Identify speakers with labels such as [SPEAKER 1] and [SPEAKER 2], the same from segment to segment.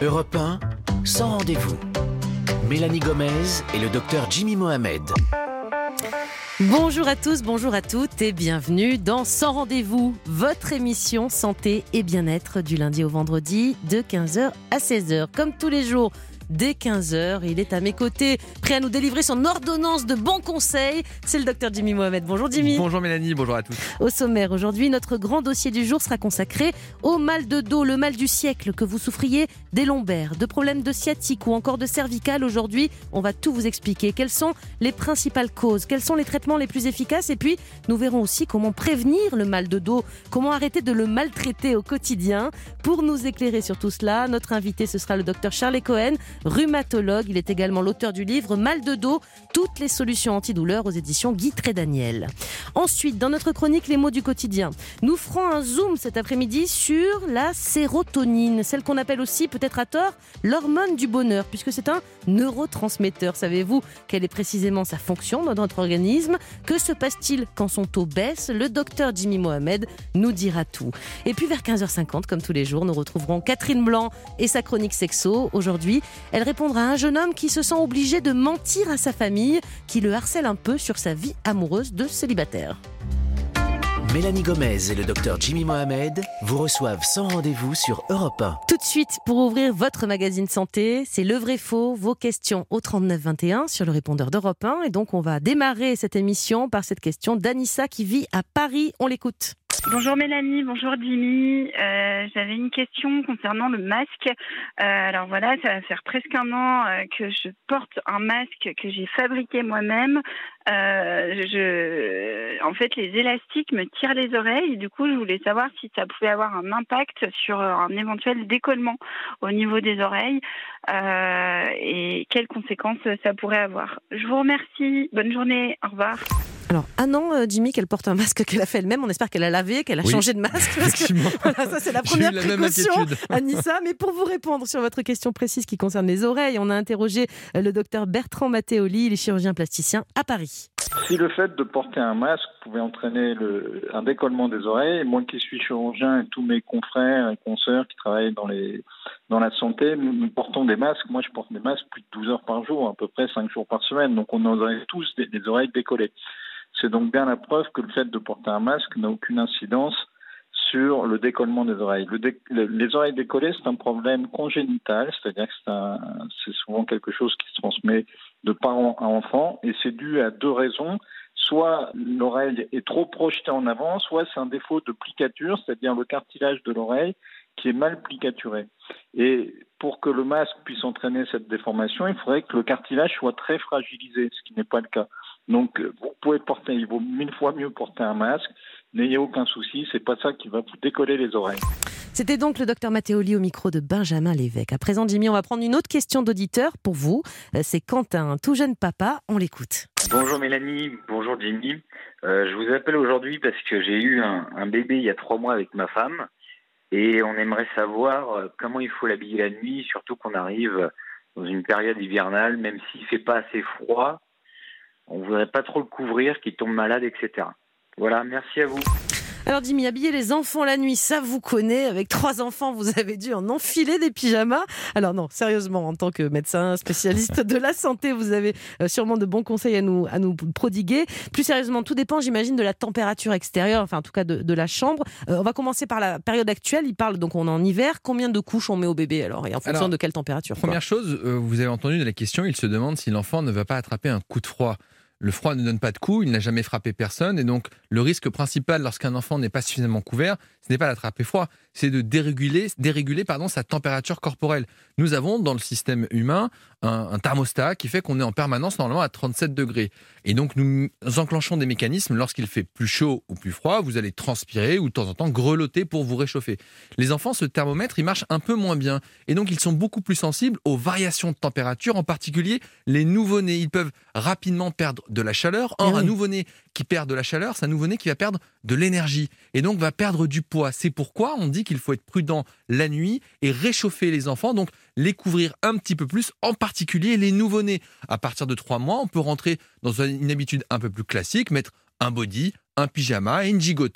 [SPEAKER 1] Europe 1, sans rendez-vous. Mélanie Gomez et le docteur Jimmy Mohamed.
[SPEAKER 2] Bonjour à tous, bonjour à toutes et bienvenue dans Sans rendez-vous, votre émission santé et bien-être du lundi au vendredi de 15h à 16h. Comme tous les jours, dès 15h, il est à mes côtés, prêt à nous délivrer son ordonnance de bons conseils. C'est le docteur Jimmy Mohamed. Bonjour Jimmy.
[SPEAKER 3] Bonjour Mélanie, bonjour à tous.
[SPEAKER 2] Au sommaire aujourd'hui, notre grand dossier du jour sera consacré au mal de dos, le mal du siècle, que vous souffriez des lombaires, de problèmes de sciatique ou encore de cervicale. Aujourd'hui, on va tout vous expliquer. Quelles sont les principales causes, quels sont les traitements les plus efficaces et puis nous verrons aussi comment prévenir le mal de dos, comment arrêter de le maltraiter au quotidien. Pour nous éclairer sur tout cela, notre invité ce sera le docteur Charles Cohen, rhumatologue. Il est également l'auteur du livre Mal de dos, toutes les solutions antidouleurs aux éditions Guy Trédaniel. Ensuite, dans notre chronique Les mots du quotidien, nous ferons un zoom cet après-midi sur la sérotonine, celle qu'on appelle aussi, peut-être à tort, l'hormone du bonheur, puisque c'est un neurotransmetteur. Savez-vous quelle est précisément sa fonction dans notre organisme? Que se passe-t-il quand son taux baisse? Le docteur Jimmy Mohamed nous dira tout. Et puis vers 15h50, comme tous les jours, nous retrouverons Catherine Blanc et sa chronique sexo. Aujourd'hui, elle répondra à un jeune homme qui se sent obligé de mentir à sa famille, qui le harcèle un peu sur sa vie amoureuse de célibataire.
[SPEAKER 1] Mélanie Gomez et le docteur Jimmy Mohamed vous reçoivent sans rendez-vous sur Europe 1.
[SPEAKER 2] Tout de suite, pour ouvrir votre magazine santé, c'est le vrai faux, vos questions au 3921 sur le répondeur d'Europe 1. Et donc, on va démarrer cette émission par cette question d'Anissa qui vit à Paris. On l'écoute.
[SPEAKER 4] Bonjour Mélanie, bonjour Jimmy. J'avais une question concernant le masque. Alors voilà, ça va faire presque un an que je porte un masque que j'ai fabriqué moi-même. En fait, les élastiques me tirent les oreilles. Du coup, je voulais savoir si ça pouvait avoir un impact sur un éventuel décollement au niveau des oreilles et quelles conséquences ça pourrait avoir. Je vous remercie. Bonne journée. Au revoir.
[SPEAKER 2] Alors, un an, Jimmy, qu'elle porte un masque qu'elle a fait elle-même. On espère qu'elle a lavé, qu'elle a changé de masque.
[SPEAKER 3] Effectivement.
[SPEAKER 2] Voilà, ça, c'est la première
[SPEAKER 3] J'ai eu la
[SPEAKER 2] précaution,
[SPEAKER 3] même inquiétude.
[SPEAKER 2] Anissa. Mais pour vous répondre sur votre question précise qui concerne les oreilles, on a interrogé le docteur Bertrand Matteoli, il est chirurgien plasticien à Paris.
[SPEAKER 5] Si le fait de porter un masque pouvait entraîner un décollement des oreilles, moi qui suis chirurgien et tous mes confrères et consoeurs qui travaillent dans la santé, nous portons des masques. Moi, je porte des masques plus de 12 heures par jour, à peu près 5 jours par semaine. Donc, on aurait tous des oreilles décollées. C'est donc bien la preuve que le fait de porter un masque n'a aucune incidence sur le décollement des oreilles. Les oreilles décollées, c'est un problème congénital, c'est-à-dire que c'est souvent quelque chose qui se transmet de parent à enfant, et c'est dû à deux raisons. Soit l'oreille est trop projetée en avant, soit c'est un défaut de plicature, c'est-à-dire le cartilage de l'oreille qui est mal plicaturé. Et pour que le masque puisse entraîner cette déformation, il faudrait que le cartilage soit très fragilisé, ce qui n'est pas le cas. Donc, vous pouvez porter, il vaut 1000 fois mieux porter un masque. N'ayez aucun souci, c'est pas ça qui va vous décoller les oreilles.
[SPEAKER 2] C'était donc le docteur Matteoli au micro de Benjamin Lévesque. À présent, Jimmy, on va prendre une autre question d'auditeur pour vous. C'est Quentin, un tout jeune papa. On l'écoute.
[SPEAKER 6] Bonjour Mélanie, bonjour Jimmy. Je vous appelle aujourd'hui parce que j'ai eu un bébé il y a 3 mois avec ma femme et on aimerait savoir comment il faut l'habiller la nuit, surtout qu'on arrive dans une période hivernale, même s'il fait pas assez froid. On voudrait pas trop le couvrir, qu'il tombe malade, etc. Voilà, merci à vous.
[SPEAKER 2] Alors Jimmy, habiller les enfants la nuit, ça vous connaît. Avec 3 enfants, vous avez dû en enfiler des pyjamas. Alors non, sérieusement, en tant que médecin spécialiste de la santé, vous avez sûrement de bons conseils à nous prodiguer. Plus sérieusement, tout dépend, j'imagine, de la température extérieure, enfin en tout cas de la chambre. On va commencer par la période actuelle. Il parle donc on est en hiver. Combien de couches on met au bébé alors et en fonction de quelle température?
[SPEAKER 3] Première chose, vous avez entendu de la question, il se demande si l'enfant ne va pas attraper un coup de froid. Le froid ne donne pas de coup, il n'a jamais frappé personne et donc le risque principal lorsqu'un enfant n'est pas suffisamment couvert, ce n'est pas d'attraper froid, c'est de déréguler sa température corporelle. Nous avons dans le système humain un thermostat qui fait qu'on est en permanence normalement à 37 degrés. Et donc nous enclenchons des mécanismes lorsqu'il fait plus chaud ou plus froid, vous allez transpirer ou de temps en temps grelotter pour vous réchauffer. Les enfants, ce thermomètre, il marche un peu moins bien et donc ils sont beaucoup plus sensibles aux variations de température, en particulier les nouveau-nés. Ils peuvent rapidement perdre de la chaleur. Or, un nouveau-né qui perd de la chaleur, c'est un nouveau-né qui va perdre de l'énergie et donc va perdre du poids. C'est pourquoi on dit qu'il faut être prudent la nuit et réchauffer les enfants, donc les couvrir un petit peu plus, en particulier les nouveau-nés. À partir de 3 mois, on peut rentrer dans une habitude un peu plus classique, mettre un body, un pyjama et une gigoteuse.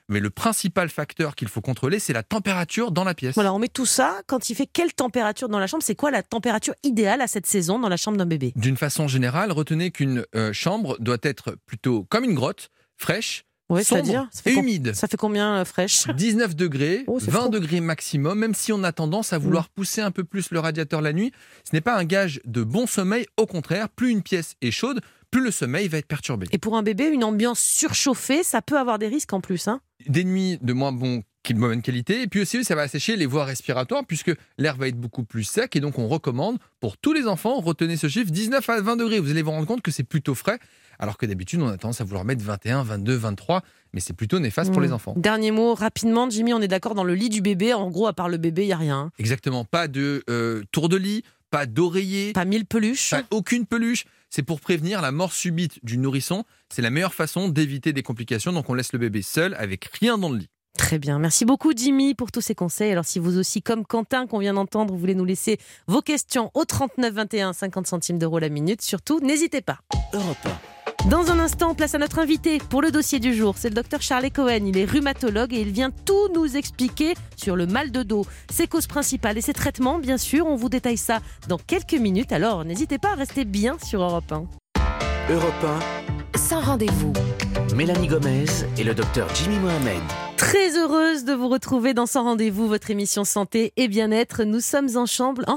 [SPEAKER 3] Mais le principal facteur qu'il faut contrôler, c'est la température dans la pièce.
[SPEAKER 2] Voilà, on met tout ça. Quand il fait quelle température dans la chambre ? C'est quoi la température idéale à cette saison dans la chambre d'un bébé ?
[SPEAKER 3] D'une façon générale, retenez qu'une chambre doit être plutôt comme une grotte, fraîche, sombre et humide.
[SPEAKER 2] Ça fait combien fraîche ?
[SPEAKER 3] 19 degrés, 20 degrés maximum, même si on a tendance à vouloir pousser un peu plus le radiateur la nuit. Ce n'est pas un gage de bon sommeil, au contraire, plus une pièce est chaude, plus le sommeil va être perturbé.
[SPEAKER 2] Et pour un bébé, une ambiance surchauffée, ça peut avoir des risques en plus.
[SPEAKER 3] Des nuits de moins bonne qualité, et puis aussi ça va assécher les voies respiratoires puisque l'air va être beaucoup plus sec, et donc on recommande pour tous les enfants, retenez ce chiffre, 19 à 20 degrés. Vous allez vous rendre compte que c'est plutôt frais, alors que d'habitude on a tendance à vouloir mettre 21, 22, 23, mais c'est plutôt néfaste pour les enfants.
[SPEAKER 2] Dernier mot, rapidement, Jimmy, on est d'accord, dans le lit du bébé, en gros, à part le bébé, il n'y a rien.
[SPEAKER 3] Exactement, pas de tour de lit, pas d'oreiller,
[SPEAKER 2] pas 1000 peluches,
[SPEAKER 3] pas aucune peluche. C'est pour prévenir la mort subite du nourrisson. C'est la meilleure façon d'éviter des complications, donc on laisse le bébé seul avec rien dans le lit.
[SPEAKER 2] Très bien, merci beaucoup Jimmy pour tous ces conseils. Alors si vous aussi, comme Quentin qu'on vient d'entendre, vous voulez nous laisser vos questions au 39 21, 50 centimes d'euros la minute, surtout n'hésitez pas.
[SPEAKER 1] Europe 1.
[SPEAKER 2] Dans un instant, place à notre invité pour le dossier du jour. C'est le docteur Charles Cohen, il est rhumatologue et il vient tout nous expliquer sur le mal de dos, ses causes principales et ses traitements, bien sûr. On vous détaille ça dans quelques minutes, alors n'hésitez pas à rester bien sur Europe 1.
[SPEAKER 1] Europe 1.
[SPEAKER 7] Sans rendez-vous.
[SPEAKER 1] Mélanie Gomez et le docteur Jimmy Mohamed.
[SPEAKER 2] Très heureuse de vous retrouver dans Sans Rendez-vous, votre émission santé et bien-être. Nous sommes ensemble,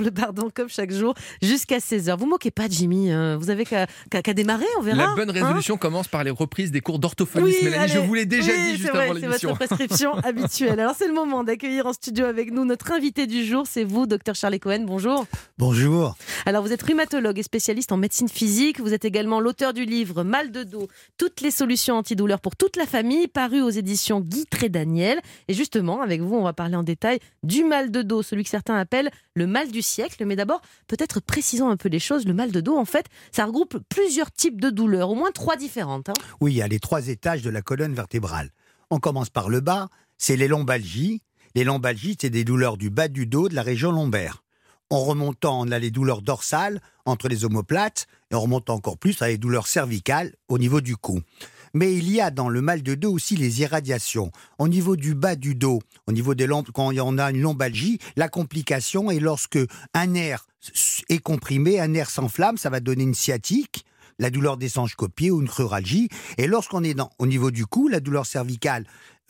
[SPEAKER 2] comme chaque jour, jusqu'à 16h. Vous moquez pas, Jimmy, vous avez qu'à démarrer, on verra.
[SPEAKER 3] La bonne résolution commence par les reprises des cours d'orthophonie, Mélanie, allez. Je vous l'ai déjà dit juste avant l'émission.
[SPEAKER 2] C'est votre prescription habituelle. Alors c'est le moment d'accueillir en studio avec nous notre invité du jour, c'est vous, docteur Charles Cohen, bonjour.
[SPEAKER 8] Bonjour.
[SPEAKER 2] Alors vous êtes rhumatologue et spécialiste en médecine physique, vous êtes également l'auteur du livre Mal de dos, toutes les solutions antidouleurs pour toute la famille, paru aux éditions Guy Trédaniel. Et justement, avec vous, on va parler en détail du mal de dos, celui que certains appellent le mal du siècle. Mais d'abord, peut-être précisons un peu les choses. Le mal de dos, en fait, ça regroupe plusieurs types de douleurs, au moins 3 différentes.
[SPEAKER 8] Oui, il y a les 3 étages de la colonne vertébrale. On commence par le bas, c'est les lombalgies. Les lombalgies, c'est des douleurs du bas du dos, de la région lombaire. En remontant, on a les douleurs dorsales, entre les omoplates, et en remontant encore plus, on a les douleurs cervicales au niveau du cou. Mais il y a dans le mal de dos aussi les irradiations. Au niveau du bas du dos, au niveau des quand on a une lombalgie, la complication est lorsque un nerf est comprimé, un nerf s'enflamme, ça va donner une sciatique, la douleur des hanches-copiées ou une cruralgie. Et lorsqu'on est au niveau du cou, la douleur cervicale,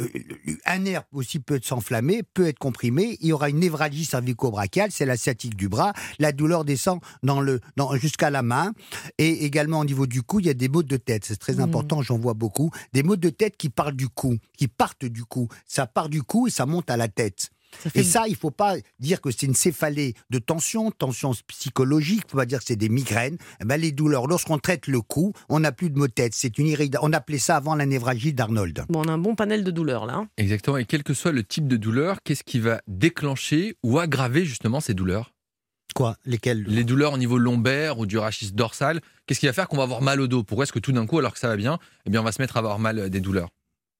[SPEAKER 8] un nerf aussi peut s'enflammer, peut être comprimé. Il y aura une névralgie cervico-brachiale, c'est la sciatique du bras. La douleur descend jusqu'à la main. Et également au niveau du cou, il y a des maux de tête. C'est très important, j'en vois beaucoup. Des maux de tête qui partent du cou. Ça part du cou et ça monte à la tête. Et ça, il ne faut pas dire que c'est une céphalée de tension psychologique, il ne faut pas dire que c'est des migraines. Les douleurs, lorsqu'on traite le cou, on n'a plus de maux de tête. C'est on appelait ça avant la névralgie d'Arnold.
[SPEAKER 2] Bon, on a un bon panel de douleurs là.
[SPEAKER 3] Exactement, et quel que soit le type de douleur, qu'est-ce qui va déclencher ou aggraver justement ces douleurs ?
[SPEAKER 8] Quoi ? Lesquelles ?
[SPEAKER 3] Les douleurs au niveau lombaire ou du rachis dorsal. Qu'est-ce qui va faire qu'on va avoir mal au dos ? Pourquoi est-ce que tout d'un coup, alors que ça va bien, on va se mettre à avoir mal des douleurs ?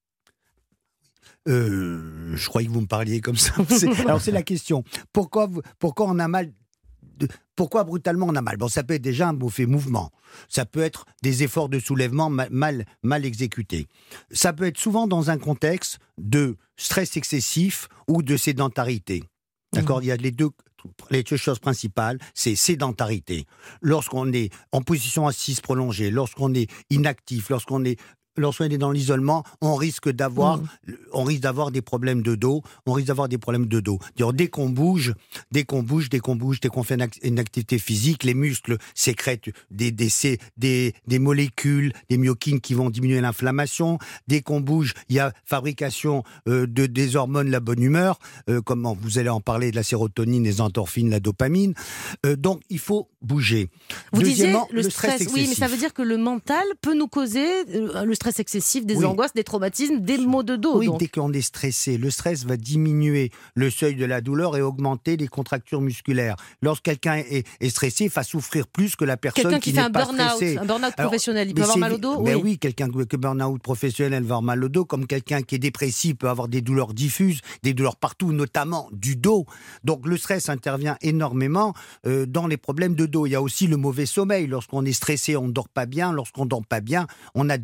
[SPEAKER 8] Je croyais que vous me parliez comme ça. Alors c'est la question. Pourquoi on a mal ? Pourquoi brutalement on a mal ? Bon, ça peut être déjà un mauvais mouvement. Ça peut être des efforts de soulèvement mal exécutés. Ça peut être souvent dans un contexte de stress excessif ou de sédentarité. D'accord ? Il y a les deux choses principales, c'est sédentarité. Lorsqu'on est en position assise prolongée, lorsqu'on est inactif, lorsqu'on est dans l'isolement, on risque d'avoir des problèmes de dos. Dès qu'on bouge, dès qu'on fait une activité physique, les muscles sécrètent des molécules, des myokines qui vont diminuer l'inflammation. Dès qu'on bouge, il y a fabrication des hormones de la bonne humeur, comme vous allez en parler, de la sérotonine, les endorphines, la dopamine. Donc, il faut bouger.
[SPEAKER 2] Vous disiez le stress excessif. Oui, mais ça veut dire que le mental peut nous causer le stress excessif, des angoisses, des traumatismes, des maux de dos.
[SPEAKER 8] Oui, dès qu'on est stressé, le stress va diminuer le seuil de la douleur et augmenter les contractures musculaires. Lorsque quelqu'un est stressé, il va souffrir plus que la personne qui n'est pas stressée.
[SPEAKER 2] Un burn-out professionnel, il peut avoir mal au dos.
[SPEAKER 8] Oui, quelqu'un qui burn-out professionnel va avoir mal au dos, comme quelqu'un qui est dépressif peut avoir des douleurs diffuses, des douleurs partout, notamment du dos. Donc le stress intervient énormément dans les problèmes de dos. Il y a aussi le mauvais sommeil. Lorsqu'on est stressé, on ne dort pas bien. Lorsqu'on ne dort pas bien, on a des douleurs.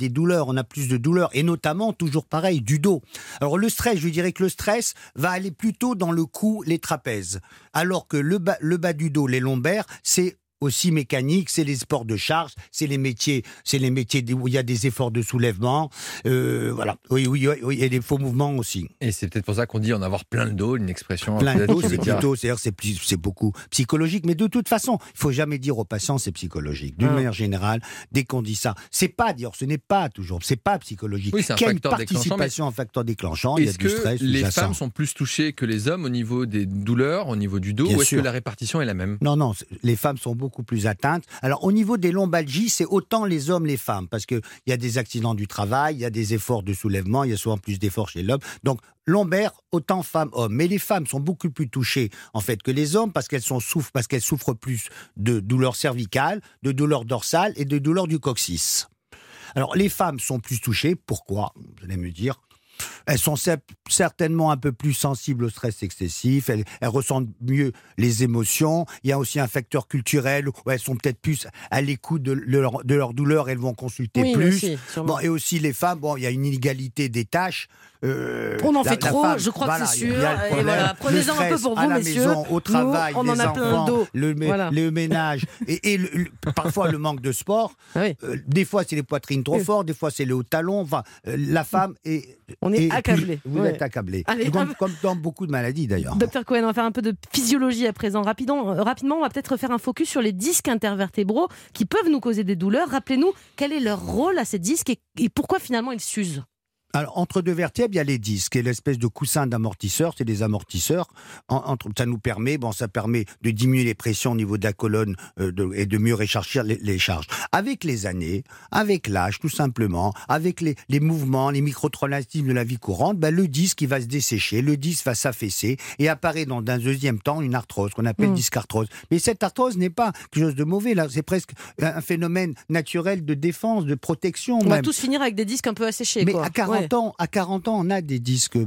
[SPEAKER 8] on a plus de douleurs, et notamment, toujours pareil, du dos. Alors le stress, je dirais que le stress va aller plutôt dans le cou, les trapèzes, alors que le bas du dos, les lombaires, c'est aussi mécanique, c'est les sports de charge, c'est les métiers où il y a des efforts de soulèvement, voilà. Oui, et des faux mouvements aussi.
[SPEAKER 3] Et c'est peut-être pour ça qu'on dit en avoir plein le dos, une expression.
[SPEAKER 8] Plein de dos, c'est plutôt, c'est beaucoup psychologique, mais de toute façon, il faut jamais dire aux patients c'est psychologique. D'une manière générale, dès qu'on dit ça, c'est pas toujours, c'est pas psychologique.
[SPEAKER 3] Oui, c'est un
[SPEAKER 8] qu'il y a
[SPEAKER 3] facteur
[SPEAKER 8] une participation, un facteur déclenchant, il y a du stress.
[SPEAKER 3] Est-ce que les femmes sont plus touchées que les hommes au niveau des douleurs, au niveau du dos, ou est-ce que la répartition est la même ?
[SPEAKER 8] Non, les femmes sont beaucoup plus atteintes. Alors, au niveau des lombalgies, c'est autant les hommes, les femmes, parce qu'il y a des accidents du travail, il y a des efforts de soulèvement, il y a souvent plus d'efforts chez l'homme. Donc, lombaire, autant femmes, hommes. Mais les femmes sont beaucoup plus touchées, en fait, que les hommes, parce qu'elles souffrent plus de douleurs cervicales, de douleurs dorsales et de douleurs du coccyx. Alors, les femmes sont plus touchées. Pourquoi ? Vous allez me dire. Elles sont certainement un peu plus sensibles au stress excessif, elles ressentent mieux les émotions. Il y a aussi un facteur culturel où elles sont peut-être plus à l'écoute de leur douleur, elles vont consulter plus.
[SPEAKER 2] Aussi,
[SPEAKER 8] et aussi les femmes, il y a une inégalité des tâches.
[SPEAKER 2] On en fait trop, je crois que c'est sûr. Et voilà, prenez-en un peu pour vous, messieurs.
[SPEAKER 8] À la maison, au travail,
[SPEAKER 2] nous, on en a plein le dos.
[SPEAKER 8] Le ménage et parfois le manque de sport. Des fois, c'est les poitrines trop fortes, des fois, c'est les hauts talons. Enfin, la femme est...
[SPEAKER 2] On est accablé.
[SPEAKER 8] Vous êtes accablé. Comme dans beaucoup de maladies, d'ailleurs.
[SPEAKER 2] Docteur Cohen, on va faire un peu de physiologie à présent. Rapidement, on va peut-être faire un focus sur les disques intervertébraux qui peuvent nous causer des douleurs. Rappelez-nous, quel est leur rôle à ces disques et pourquoi finalement ils s'usent ?
[SPEAKER 8] Alors, entre deux vertèbres, il y a les disques et l'espèce de coussin d'amortisseur, c'est des amortisseurs. Ça nous permet, ça permet de diminuer les pressions au niveau de la colonne et de mieux répartir les charges. Avec les années, avec l'âge, tout simplement, avec les mouvements, les microtraumatismes de la vie courante, le disque il va se dessécher, le disque va s'affaisser et apparaît dans un deuxième temps une arthrose qu'on appelle discarthrose. Mais cette arthrose n'est pas quelque chose de mauvais, là, c'est presque un phénomène naturel de défense, de protection.
[SPEAKER 2] On va tous finir avec des disques un peu asséchés.
[SPEAKER 8] Mais à 40 ans, on a des disques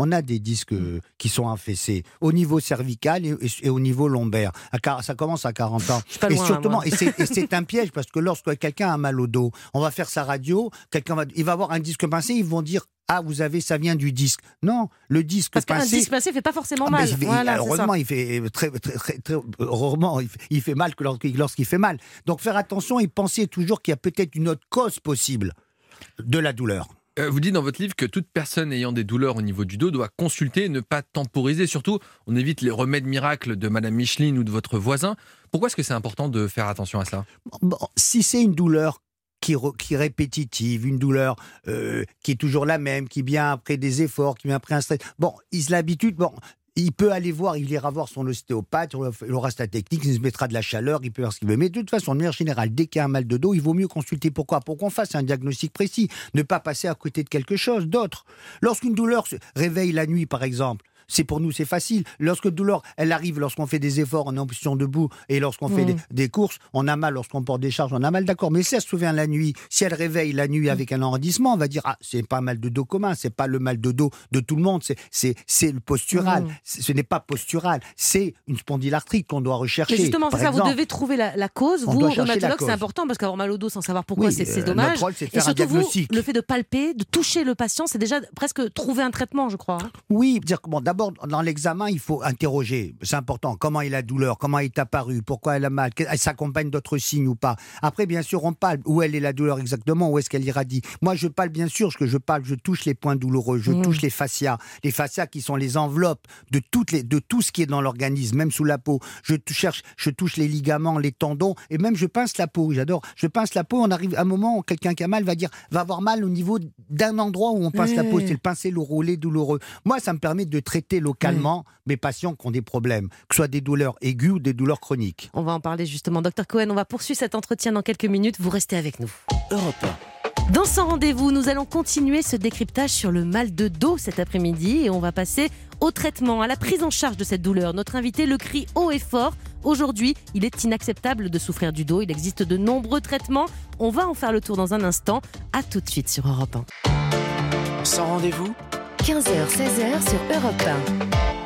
[SPEAKER 8] qui sont affaissés au niveau cervical et au niveau lombaire. Ça commence à 40 ans.
[SPEAKER 2] Et surtout,
[SPEAKER 8] c'est un piège parce que lorsque quelqu'un a mal au dos, on va faire sa radio, il va avoir un disque pincé, ils vont dire ça vient du disque. Non, le disque
[SPEAKER 2] pincé. Parce qu'un disque pincé fait pas forcément mal.
[SPEAKER 8] Heureusement, il fait très rarement, il fait mal que lorsqu'il fait mal. Donc faire attention et penser toujours qu'il y a peut-être une autre cause possible de la douleur.
[SPEAKER 3] Vous dites dans votre livre que toute personne ayant des douleurs au niveau du dos doit consulter et ne pas temporiser. Surtout, on évite les remèdes miracles de Madame Micheline ou de votre voisin. Pourquoi est-ce que c'est important de faire attention à ça ?
[SPEAKER 8] Si c'est une douleur qui est répétitive, une douleur qui est toujours la même, qui vient après des efforts, qui vient après un stress, il a l'habitude... Il peut il ira voir son ostéopathe, il aura sa technique, il se mettra de la chaleur, il peut faire ce qu'il veut. Mais de toute façon, de manière générale, dès qu'il y a un mal de dos, il vaut mieux consulter. Pourquoi ? Pour qu'on fasse un diagnostic précis, ne pas passer à côté de quelque chose d'autre. Lorsqu'une douleur se réveille la nuit, par exemple, pour nous, c'est facile. Lorsque douleur, elle arrive lorsqu'on fait des efforts en position debout et lorsqu'on fait des courses, on a mal. Lorsqu'on porte des charges, on a mal, d'accord. Mais si elle se souvient la nuit, si elle réveille la nuit avec un enraidissement, on va dire c'est pas un mal de dos commun, c'est pas le mal de dos de tout le monde, c'est le postural. Ce n'est pas postural, c'est une spondylarthrite qu'on doit rechercher.
[SPEAKER 2] Et justement, c'est ça, vous devez trouver la cause. Vous, rhumatologue, c'est important parce qu'avoir mal au dos sans savoir pourquoi, c'est dommage.
[SPEAKER 8] Notre rôle, c'est de faire
[SPEAKER 2] et surtout,
[SPEAKER 8] un diagnostic.
[SPEAKER 2] Le fait de palper, de toucher le patient, c'est déjà presque trouver un traitement, je crois.
[SPEAKER 8] Oui, d'abord, dans l'examen, il faut interroger, c'est important, comment est la douleur, comment elle est apparue, pourquoi elle a mal, elle s'accompagne d'autres signes ou pas. Après, bien sûr, on palpe où elle est la douleur exactement, où est-ce qu'elle irradie. Moi, je palpe bien sûr, je touche les points douloureux, je touche les fascias qui sont les enveloppes de tout ce qui est dans l'organisme, même sous la peau. Je touche les ligaments, les tendons, et même je pince la peau, j'adore. Je pince la peau, on arrive à un moment où quelqu'un qui a mal va avoir mal au niveau d'un endroit où on pince la peau, c'est le pincer le rouler douloureux. Moi, ça me permet de traiter localement mes patients qui ont des problèmes, que ce soit des douleurs aiguës ou des douleurs chroniques.
[SPEAKER 2] On va en parler justement. Docteur Cohen, on va poursuivre cet entretien dans quelques minutes. Vous restez avec nous.
[SPEAKER 1] Europe 1.
[SPEAKER 2] Dans Sans Rendez-vous, nous allons continuer ce décryptage sur le mal de dos cet après-midi et on va passer au traitement, à la prise en charge de cette douleur. Notre invité le crie haut et fort. Aujourd'hui, il est inacceptable de souffrir du dos. Il existe de nombreux traitements. On va en faire le tour dans un instant. À tout de suite sur Europe 1.
[SPEAKER 1] Sans Rendez-vous,
[SPEAKER 7] 15h, 16h sur Europe 1.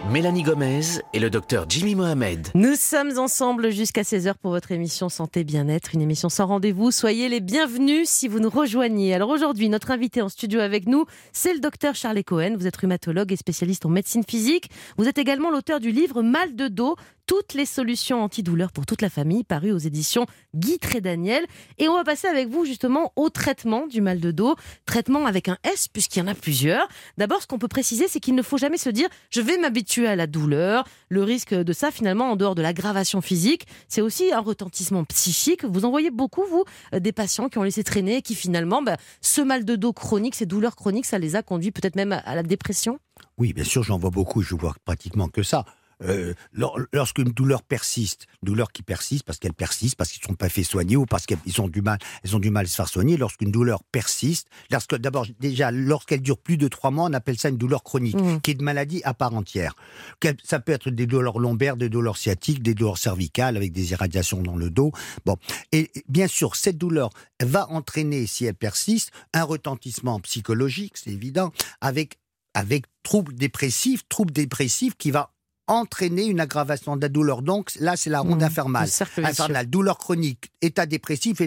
[SPEAKER 1] Mélanie Gomez et le docteur Jimmy Mohamed.
[SPEAKER 2] Nous sommes ensemble jusqu'à 16h pour votre émission Santé Bien-être, une émission sans rendez-vous. Soyez les bienvenus si vous nous rejoignez. Alors aujourd'hui, notre invité en studio avec nous, c'est le docteur Charles Cohen. Vous êtes rhumatologue et spécialiste en médecine physique. Vous êtes également l'auteur du livre Mal de dos, toutes les solutions antidouleurs pour toute la famille, paru aux éditions Guy Trédaniel. Et on va passer avec vous justement au traitement du mal de dos. Traitement avec un S, puisqu'il y en a plusieurs. D'abord, ce qu'on peut préciser, c'est qu'il ne faut jamais se dire « je vais m'habituer à la douleur ». Le risque de ça, finalement, en dehors de l'aggravation physique, c'est aussi un retentissement psychique. Vous en voyez beaucoup, vous, des patients qui ont laissé traîner et qui finalement, ce mal de dos chronique, ces douleurs chroniques, ça les a conduits peut-être même à la dépression ?
[SPEAKER 8] Oui, bien sûr, j'en vois beaucoup, je vois pratiquement que ça. Lorsqu'une douleur persiste, douleur qui persiste parce qu'elle persiste, parce qu'ils ne sont pas fait soigner ou parce qu'ils ont du mal, elles ont du mal à se faire soigner. Lorsqu'une douleur persiste, lorsqu'elle dure plus de 3 mois, on appelle ça une douleur chronique, qui est une maladie à part entière. Ça peut être des douleurs lombaires, des douleurs sciatiques, des douleurs cervicales avec des irradiations dans le dos. Bon, et bien sûr, cette douleur va entraîner, si elle persiste, un retentissement psychologique, c'est évident, avec troubles dépressifs qui va entraîner une aggravation de la douleur. Donc là, c'est la ronde infernale. Douleur chronique, état dépressif,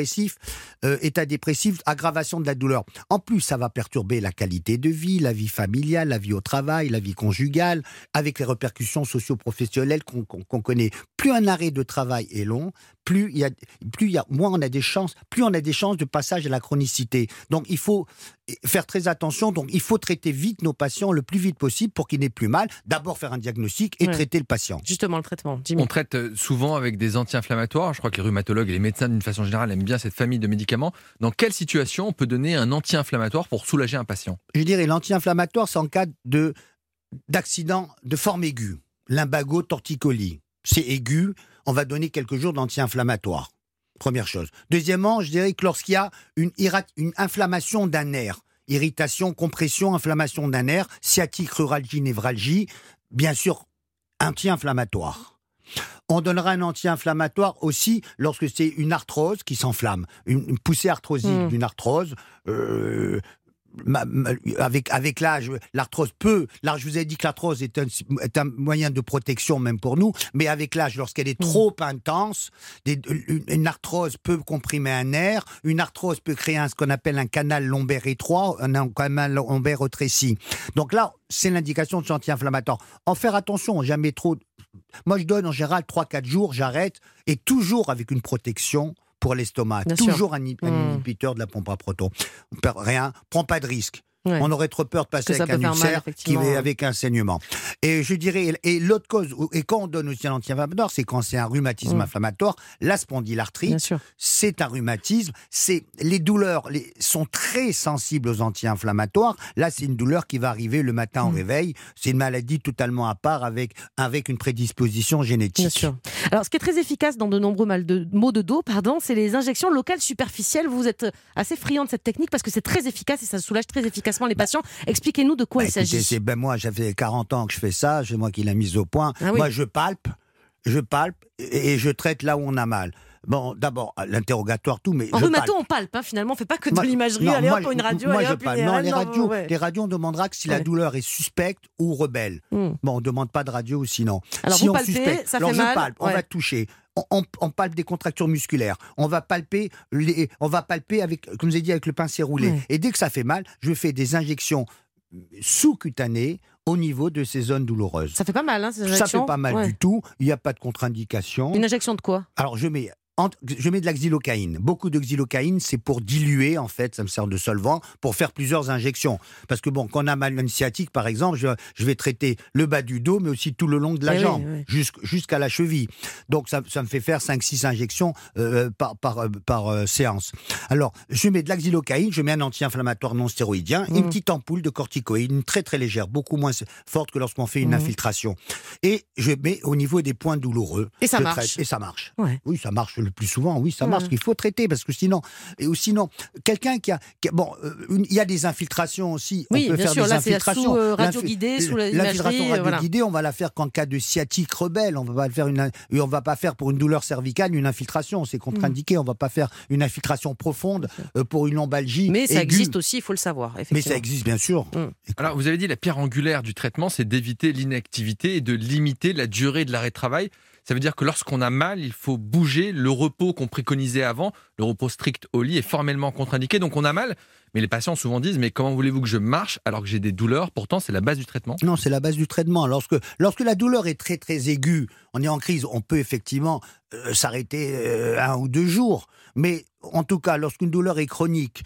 [SPEAKER 8] aggravation de la douleur. En plus, ça va perturber la qualité de vie, la vie familiale, la vie au travail, la vie conjugale, avec les répercussions socio-professionnelles qu'on connaît. Plus un arrêt de travail est long, plus on a des chances de passage à la chronicité. Donc il faut faire très attention. Donc il faut traiter vite nos patients le plus vite possible pour qu'ils n'aient plus mal. D'abord faire un diagnostic et traiter le patient.
[SPEAKER 2] Justement, le traitement. Jimmy.
[SPEAKER 3] On traite souvent avec des anti-inflammatoires. Je crois que les rhumatologues et les médecins d'une façon générale aiment bien cette famille de médicaments. Dans quelle situation on peut donner un anti-inflammatoire pour soulager un patient ?
[SPEAKER 8] Je dirais l'anti-inflammatoire, c'est en cas d'accident de forme aiguë. Lumbago, torticolis. C'est aigu, on va donner quelques jours d'anti-inflammatoire. Première chose. Deuxièmement, je dirais que lorsqu'il y a une inflammation d'un nerf, irritation, compression, inflammation d'un nerf, sciatique, ruralgie, névralgie, bien sûr, anti-inflammatoire. On donnera un anti-inflammatoire aussi lorsque c'est une arthrose qui s'enflamme, une poussée arthrosique d'une arthrose. Avec l'âge, l'arthrose je vous ai dit que l'arthrose est un moyen de protection même pour nous, mais avec l'âge, lorsqu'elle est trop intense, une arthrose peut comprimer un nerf, une arthrose peut créer ce qu'on appelle un canal lombaire étroit, un canal lombaire rétréci. Donc là, c'est l'indication de cet anti-inflammatoire. En faire attention, jamais trop. Moi, je donne en général 3-4 jours, j'arrête, et toujours avec une protection pour l'estomac.
[SPEAKER 2] Bien
[SPEAKER 8] toujours
[SPEAKER 2] sûr.
[SPEAKER 8] un inhibiteur de la pompe à proton. Prends pas de risque.
[SPEAKER 2] Ouais.
[SPEAKER 8] On aurait trop peur de passer avec un ulcère avec un saignement. Et je dirais, et l'autre cause, et quand on donne aussi un anti-inflammatoire, c'est quand c'est un rhumatisme inflammatoire, la spondylarthrite, c'est un rhumatisme, les douleurs sont très sensibles aux anti-inflammatoires. Là, c'est une douleur qui va arriver le matin au réveil. C'est une maladie totalement à part avec une prédisposition génétique.
[SPEAKER 2] Bien sûr. Alors, ce qui est très efficace dans de nombreux maux de dos, c'est les injections locales superficielles. Vous êtes assez friand de cette technique parce que c'est très efficace et ça soulage très efficacement les patients. Expliquez-nous de quoi il s'agit.
[SPEAKER 8] Moi, j'avais 40 ans que je fais ça, c'est moi qui l'ai mis au point.
[SPEAKER 2] Ah oui.
[SPEAKER 8] Moi, je palpe et je traite là où on a mal. Bon, d'abord, l'interrogatoire, tout, mais
[SPEAKER 2] en
[SPEAKER 8] je
[SPEAKER 2] rhumato,
[SPEAKER 8] palpe.
[SPEAKER 2] on palpe, finalement, on ne fait pas que de l'imagerie, allez hop, une radio,
[SPEAKER 8] moi,
[SPEAKER 2] allez
[SPEAKER 8] je
[SPEAKER 2] hop,
[SPEAKER 8] palpe.
[SPEAKER 2] une
[SPEAKER 8] Non,
[SPEAKER 2] IRM,
[SPEAKER 8] les radios, on demandera que si la douleur est suspecte ou rebelle. Bon, on ne demande pas de radio sinon.
[SPEAKER 2] Alors,
[SPEAKER 8] si
[SPEAKER 2] vous
[SPEAKER 8] on
[SPEAKER 2] palpez,
[SPEAKER 8] suspecte,
[SPEAKER 2] ça
[SPEAKER 8] alors
[SPEAKER 2] fait
[SPEAKER 8] je
[SPEAKER 2] mal.
[SPEAKER 8] palpe, on va toucher. On palpe des contractures musculaires. On va palper avec, comme je l'ai dit, avec le pincé roulé. Et dès que ça fait mal, je fais des injections sous-cutanées au niveau de ces zones douloureuses.
[SPEAKER 2] Ça fait pas mal, ces injections.
[SPEAKER 8] Ça fait pas mal du tout. Il n'y a pas de contre-indication.
[SPEAKER 2] Une injection de quoi ?
[SPEAKER 8] Alors, je mets de la xylocaïne. Beaucoup de xylocaïne, c'est pour diluer, en fait, ça me sert de solvant, pour faire plusieurs injections. Parce que quand on a mal sciatique, par exemple, je vais traiter le bas du dos, mais aussi tout le long de la jambe, jusqu'à la cheville. Donc, ça me fait faire 5-6 injections par séance. Alors, je mets de la xylocaïne, je mets un anti-inflammatoire non stéroïdien, une petite ampoule de corticoïde, très très légère, beaucoup moins forte que lorsqu'on fait une infiltration. Et je mets au niveau des points douloureux.
[SPEAKER 2] Et ça marche.
[SPEAKER 8] Et ça marche.
[SPEAKER 2] Ouais.
[SPEAKER 8] Oui, ça marche. le plus souvent, oui, ça marche. Il faut traiter parce que sinon, quelqu'un il y a des infiltrations aussi.
[SPEAKER 2] Oui,
[SPEAKER 8] on peut
[SPEAKER 2] bien
[SPEAKER 8] faire
[SPEAKER 2] sûr.
[SPEAKER 8] des
[SPEAKER 2] Là, c'est
[SPEAKER 8] infiltrations.
[SPEAKER 2] sous radio-guidée, sous
[SPEAKER 8] L'infiltration
[SPEAKER 2] l'imagerie.
[SPEAKER 8] radio-guidée, on va la faire qu'en cas de sciatique rebelle. On va pas faire pour une douleur cervicale une infiltration. C'est contre-indiqué. On va pas faire une infiltration profonde pour une lombalgie.
[SPEAKER 2] Mais ça
[SPEAKER 8] aiguë.
[SPEAKER 2] existe aussi, il faut le savoir.
[SPEAKER 8] Mais ça existe, bien sûr.
[SPEAKER 3] Alors, vous avez dit la pierre angulaire du traitement, c'est d'éviter l'inactivité et de limiter la durée de l'arrêt de travail. Ça veut dire que lorsqu'on a mal, il faut bouger. Le repos qu'on préconisait avant, le repos strict au lit, est formellement contre-indiqué. Donc on a mal, mais les patients souvent disent « mais comment voulez-vous que je marche alors que j'ai des douleurs ?» Pourtant, c'est la base du traitement.
[SPEAKER 8] Non, c'est la base du traitement. Lorsque la douleur est très très aiguë, on est en crise, on peut effectivement s'arrêter 1 ou 2 jours. Mais en tout cas, lorsqu'une douleur est chronique,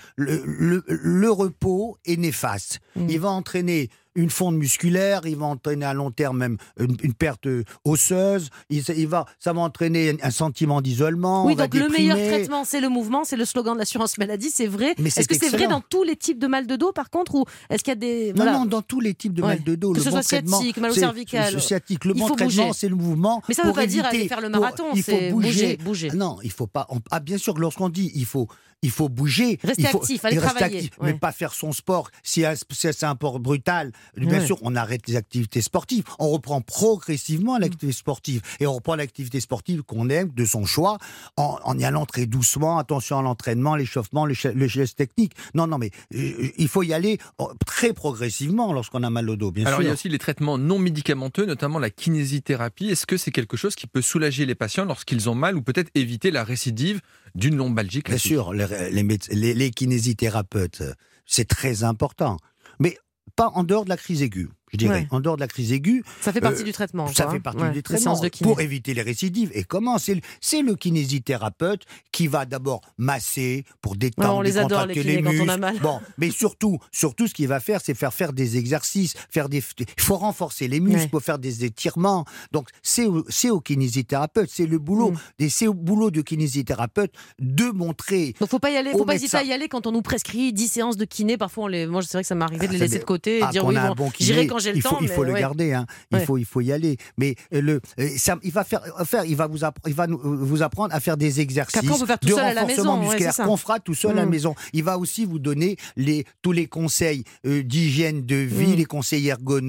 [SPEAKER 8] le repos est néfaste. Il va entraîner une fonte musculaire, il va entraîner à long terme même une perte osseuse, ça va entraîner un sentiment d'isolement.
[SPEAKER 2] Oui,
[SPEAKER 8] on va
[SPEAKER 2] donc le
[SPEAKER 8] déprimer.
[SPEAKER 2] meilleur traitement, c'est le mouvement, c'est le slogan de l'assurance maladie, c'est vrai.
[SPEAKER 8] Mais
[SPEAKER 2] Est-ce que c'est vrai dans tous les types de mal de dos, par contre, ou est-ce qu'il y a des...
[SPEAKER 8] Non, dans tous les types de mal de dos.
[SPEAKER 2] Que ce soit sciatique, mal au cervical.
[SPEAKER 8] Sciatique, le
[SPEAKER 2] Il
[SPEAKER 8] bon
[SPEAKER 2] faut
[SPEAKER 8] traitement,
[SPEAKER 2] bouger.
[SPEAKER 8] c'est le mouvement.
[SPEAKER 2] Mais ça ne veut pas dire aller faire le marathon,
[SPEAKER 8] il faut
[SPEAKER 2] c'est bouger.
[SPEAKER 8] Non, il faut pas. Bien sûr, lorsqu'on dit il faut bouger.
[SPEAKER 2] Rester actif, aller travailler.
[SPEAKER 8] Actif, mais pas faire son sport. Si c'est un sport brutal, bien sûr, on arrête les activités sportives. On reprend progressivement l'activité sportive. Et on reprend l'activité sportive qu'on aime, de son choix, en y allant très doucement. Attention à l'entraînement, l'échauffement, le geste technique. Non, mais il faut y aller très progressivement lorsqu'on a mal au dos, bien sûr.
[SPEAKER 3] Alors, il y a aussi les traitements non médicamenteux, notamment la kinésithérapie. Est-ce que c'est quelque chose qui peut soulager les patients lorsqu'ils ont mal ou peut-être éviter la récidive d'une lombalgie classique?
[SPEAKER 8] Bien sûr, les kinésithérapeutes, c'est très important. Mais pas en dehors de la crise aiguë, je dirais.
[SPEAKER 2] Ouais.
[SPEAKER 8] En dehors de la crise aiguë.
[SPEAKER 2] Ça fait partie du traitement.
[SPEAKER 8] Ça fait partie du traitement pour éviter les récidives. Et comment c'est le kinésithérapeute qui va d'abord masser pour détendre, décontracter les muscles.
[SPEAKER 2] Quand on a mal.
[SPEAKER 8] Bon, mais surtout, ce qu'il va faire, c'est faire des exercices, il faut renforcer les muscles, pour faire des étirements. Donc c'est au kinésithérapeute, c'est le boulot, c'est au boulot de kinésithérapeute de montrer.
[SPEAKER 2] Donc faut pas y aller, faut pas hésiter à y aller quand on nous prescrit 10 séances de kiné. Parfois, moi c'est vrai que ça m'est arrivé de les laisser de côté et de dire oui, bon, j'irai quand j'ai le temps.
[SPEAKER 8] Il faut le garder, hein. Il faut y aller. Mais il va vous apprendre à faire des exercices
[SPEAKER 2] qu'après on peut faire tout
[SPEAKER 8] de
[SPEAKER 2] seul à la maison,
[SPEAKER 8] musculaire qu'on fera tout seul à la maison. Il va aussi vous donner tous les conseils d'hygiène de vie, les conseils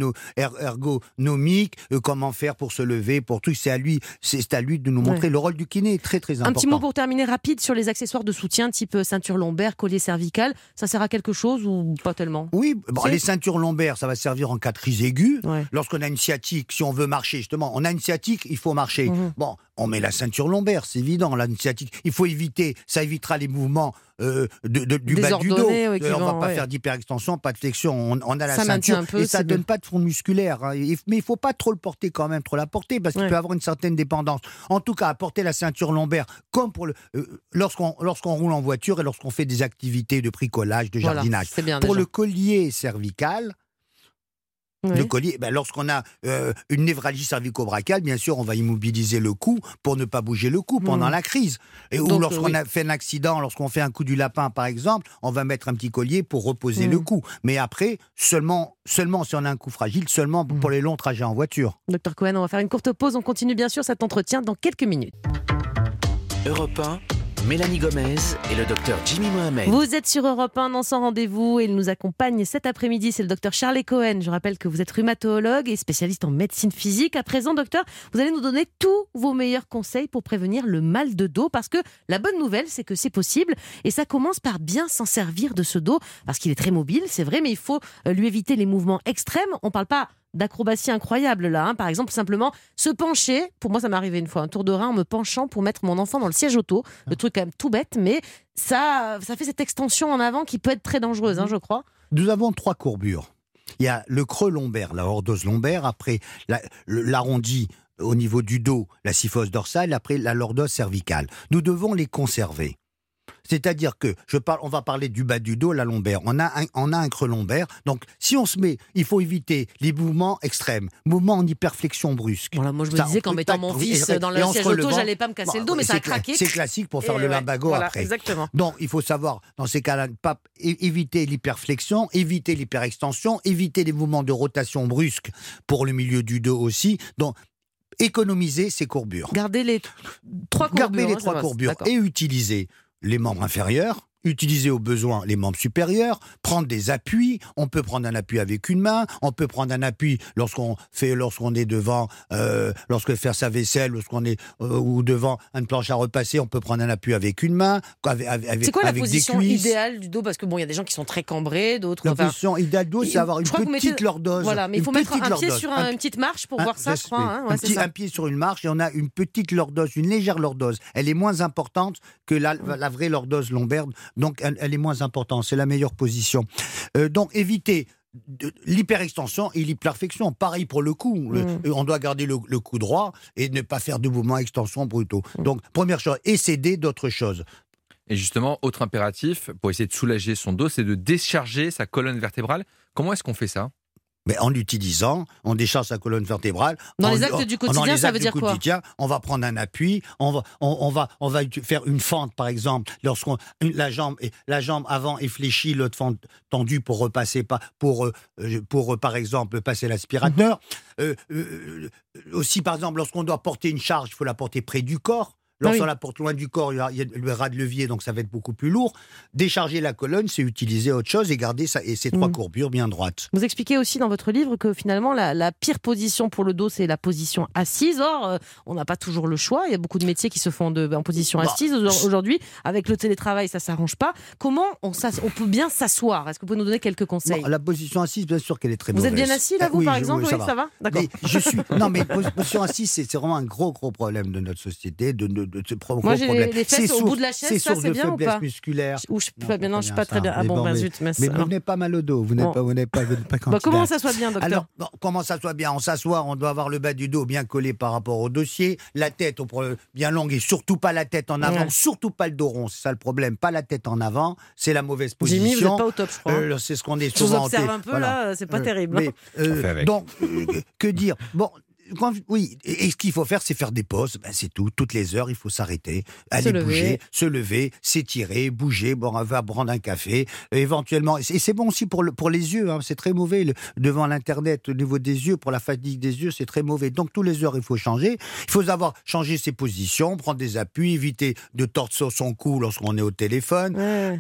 [SPEAKER 8] ergonomiques, comment faire pour se lever, pour tout. C'est à lui de nous montrer. Le rôle du kiné est très très important.
[SPEAKER 2] Un petit mot pour terminer rapide sur les accessoires de soutien type ceinture lombaire, collier cervical. Ça sert à quelque chose ou pas tellement?
[SPEAKER 8] Oui, les ceintures lombaires, ça va servir en cas de crise aiguë. Lorsqu'on a une sciatique, si on veut marcher, justement, on a une sciatique, il faut marcher. Bon, on met la ceinture lombaire, c'est évident, là, une sciatique. Il faut éviter, ça évitera les mouvements du bas du dos. On ne va pas faire d'hyperextension, pas de flexion. On a la ceinture et ça ne donne pas de fond musculaire. Mais il ne faut pas trop le porter quand même, trop la porter, parce qu'il peut avoir une certaine dépendance. En tout cas, porter la ceinture lombaire, comme lorsqu'on roule en voiture et lorsqu'on fait des activités de bricolage, de jardinage. Pour le collier cervical, le collier, lorsqu'on a une névralgie cervico-brachiale, bien sûr, on va immobiliser le cou pour ne pas bouger le cou pendant la crise. Ou lorsqu'on a fait un accident, lorsqu'on fait un coup du lapin, par exemple, on va mettre un petit collier pour reposer le cou. Mais après, seulement si on a un cou fragile, seulement pour les longs trajets en voiture.
[SPEAKER 2] Docteur Cohen, on va faire une courte pause. On continue bien sûr cet entretien dans quelques minutes.
[SPEAKER 1] Europe 1, Mélanie Gomez et le docteur Jimmy Mohamed.
[SPEAKER 2] Vous êtes sur Europe 1 dans Sans Rendez-vous et il nous accompagne cet après-midi. C'est le docteur Charles Cohen. Je rappelle que vous êtes rhumatologue et spécialiste en médecine physique. À présent, docteur, vous allez nous donner tous vos meilleurs conseils pour prévenir le mal de dos, parce que la bonne nouvelle, c'est que c'est possible et ça commence par bien s'en servir de ce dos, parce qu'il est très mobile, c'est vrai, mais il faut lui éviter les mouvements extrêmes. On ne parle pas d'acrobatie incroyable là, par exemple simplement se pencher. Pour moi ça m'est arrivé une fois, un tour de rein en me penchant pour mettre mon enfant dans le siège auto, le truc quand même tout bête, mais ça fait cette extension en avant qui peut être très dangereuse, je crois.
[SPEAKER 8] Nous avons 3 courbures. Il y a le creux lombaire, la lordose lombaire, après l'arrondi au niveau du dos, la syphose dorsale, après la lordose cervicale. Nous devons les conserver. C'est-à-dire que, on va parler du bas du dos, la lombaire. On a un creux lombaire. Donc, si on se met, il faut éviter les mouvements extrêmes, mouvements en hyperflexion brusque.
[SPEAKER 2] Voilà, moi je me disais qu'en mettant mon fils dans le siège auto, j'allais pas me casser le dos, mais ça a craqué.
[SPEAKER 8] C'est classique pour faire le lumbago après.
[SPEAKER 2] Exactement.
[SPEAKER 8] Donc, il faut savoir, dans ces cas-là, pas éviter l'hyperflexion, éviter l'hyperextension, éviter les mouvements de rotation brusque pour le milieu du dos aussi. Donc, économiser ces courbures.
[SPEAKER 2] Garder les 3 courbures.
[SPEAKER 8] Garder les 3 courbures
[SPEAKER 2] d'accord.
[SPEAKER 8] et utiliser les membres inférieurs, utiliser au besoin les membres supérieurs, prendre des appuis. On peut prendre un appui avec une main, on peut prendre un appui lorsqu'on est devant, lorsque faire sa vaisselle, lorsqu'on est ou devant une planche à repasser, on peut prendre un appui avec une main,
[SPEAKER 2] C'est quoi la
[SPEAKER 8] avec
[SPEAKER 2] position
[SPEAKER 8] des cuisses.
[SPEAKER 2] idéale du dos? Parce que bon, il y a des gens qui sont très cambrés, d'autres.
[SPEAKER 8] La position idéale du dos, c'est avoir une petite lordose.
[SPEAKER 2] Voilà, mais il faut mettre un pied sur une petite marche pour voir ça, je crois. Hein,
[SPEAKER 8] un pied sur une marche et on a une petite lordose, une légère lordose. Elle est moins importante que la vraie lordose lombaire, donc elle est moins importante. C'est la meilleure position. Donc éviter l'hyperextension et l'hyperflexion. Pareil pour le cou. On doit garder le cou droit et ne pas faire de mouvements extension brutaux. Donc première chose, et s'aider d'autres choses.
[SPEAKER 3] Et justement, autre impératif, pour essayer de soulager son dos, c'est de décharger sa colonne vertébrale. Comment est-ce qu'on fait ça ?
[SPEAKER 8] Mais en l'utilisant, on décharge sa colonne vertébrale.
[SPEAKER 2] Dans les actes du quotidien, ça veut dire quoi ?
[SPEAKER 8] On va prendre un appui, on va faire une fente, par exemple, lorsqu'on la jambe avant est fléchie, l'autre fente tendue pour repasser, pour par exemple passer l'aspirateur. Aussi, par exemple, lorsqu'on doit porter une charge, il faut la porter près du corps. Lorsqu'on la porte loin du corps, il y a le ras de levier, donc ça va être beaucoup plus lourd. Décharger la colonne, c'est utiliser autre chose et garder ces 3 courbures bien droites.
[SPEAKER 2] Vous expliquez aussi dans votre livre que finalement, la pire position pour le dos, c'est la position assise. Or, on n'a pas toujours le choix. Il y a beaucoup de métiers qui se font en position assise aujourd'hui. Avec le télétravail, ça ne s'arrange pas. Comment on peut bien s'asseoir ? Est-ce que vous pouvez nous donner quelques conseils ?
[SPEAKER 8] La position assise, bien sûr qu'elle est très mauvaise.
[SPEAKER 2] Vous êtes bien assis, là, vous, par exemple ? Oui, ça va. D'accord.
[SPEAKER 8] Mais position assise, c'est vraiment un gros problème de notre société,
[SPEAKER 2] Moi, j'ai les fesses au bout de la chaise, ça, c'est bien ou pas ?
[SPEAKER 8] Musculaire.
[SPEAKER 2] Je suis pas très bien. Ah bon, zut.
[SPEAKER 8] Mais vous n'avez pas mal au dos, vous n'êtes pas candidat.
[SPEAKER 2] Comment ça soit bien, docteur ?
[SPEAKER 8] Alors, comment ça soit bien ? On s'assoit, on doit avoir le bas du dos bien collé par rapport au dossier, la tête bien longue et surtout pas la tête en avant, surtout pas le dos rond, c'est ça le problème, pas la tête en avant, c'est la mauvaise position.
[SPEAKER 2] Jimmy, vous n'êtes pas au top, je crois.
[SPEAKER 8] C'est ce qu'on est souvent.
[SPEAKER 2] Je vous observe un peu, là, c'est pas terrible.
[SPEAKER 8] Donc, que dire ? Bon. Oui, et ce qu'il faut faire, c'est faire des pauses. C'est tout. Toutes les heures, il faut s'arrêter, aller bouger, se lever, s'étirer, bouger. Bon, on va prendre un café, éventuellement. Et c'est bon aussi pour les yeux. C'est très mauvais devant l'internet au niveau des yeux, pour la fatigue des yeux, c'est très mauvais. Donc tous les heures, il faut changer. Il faut savoir changer ses positions, prendre des appuis, éviter de tordre son cou lorsqu'on est au téléphone.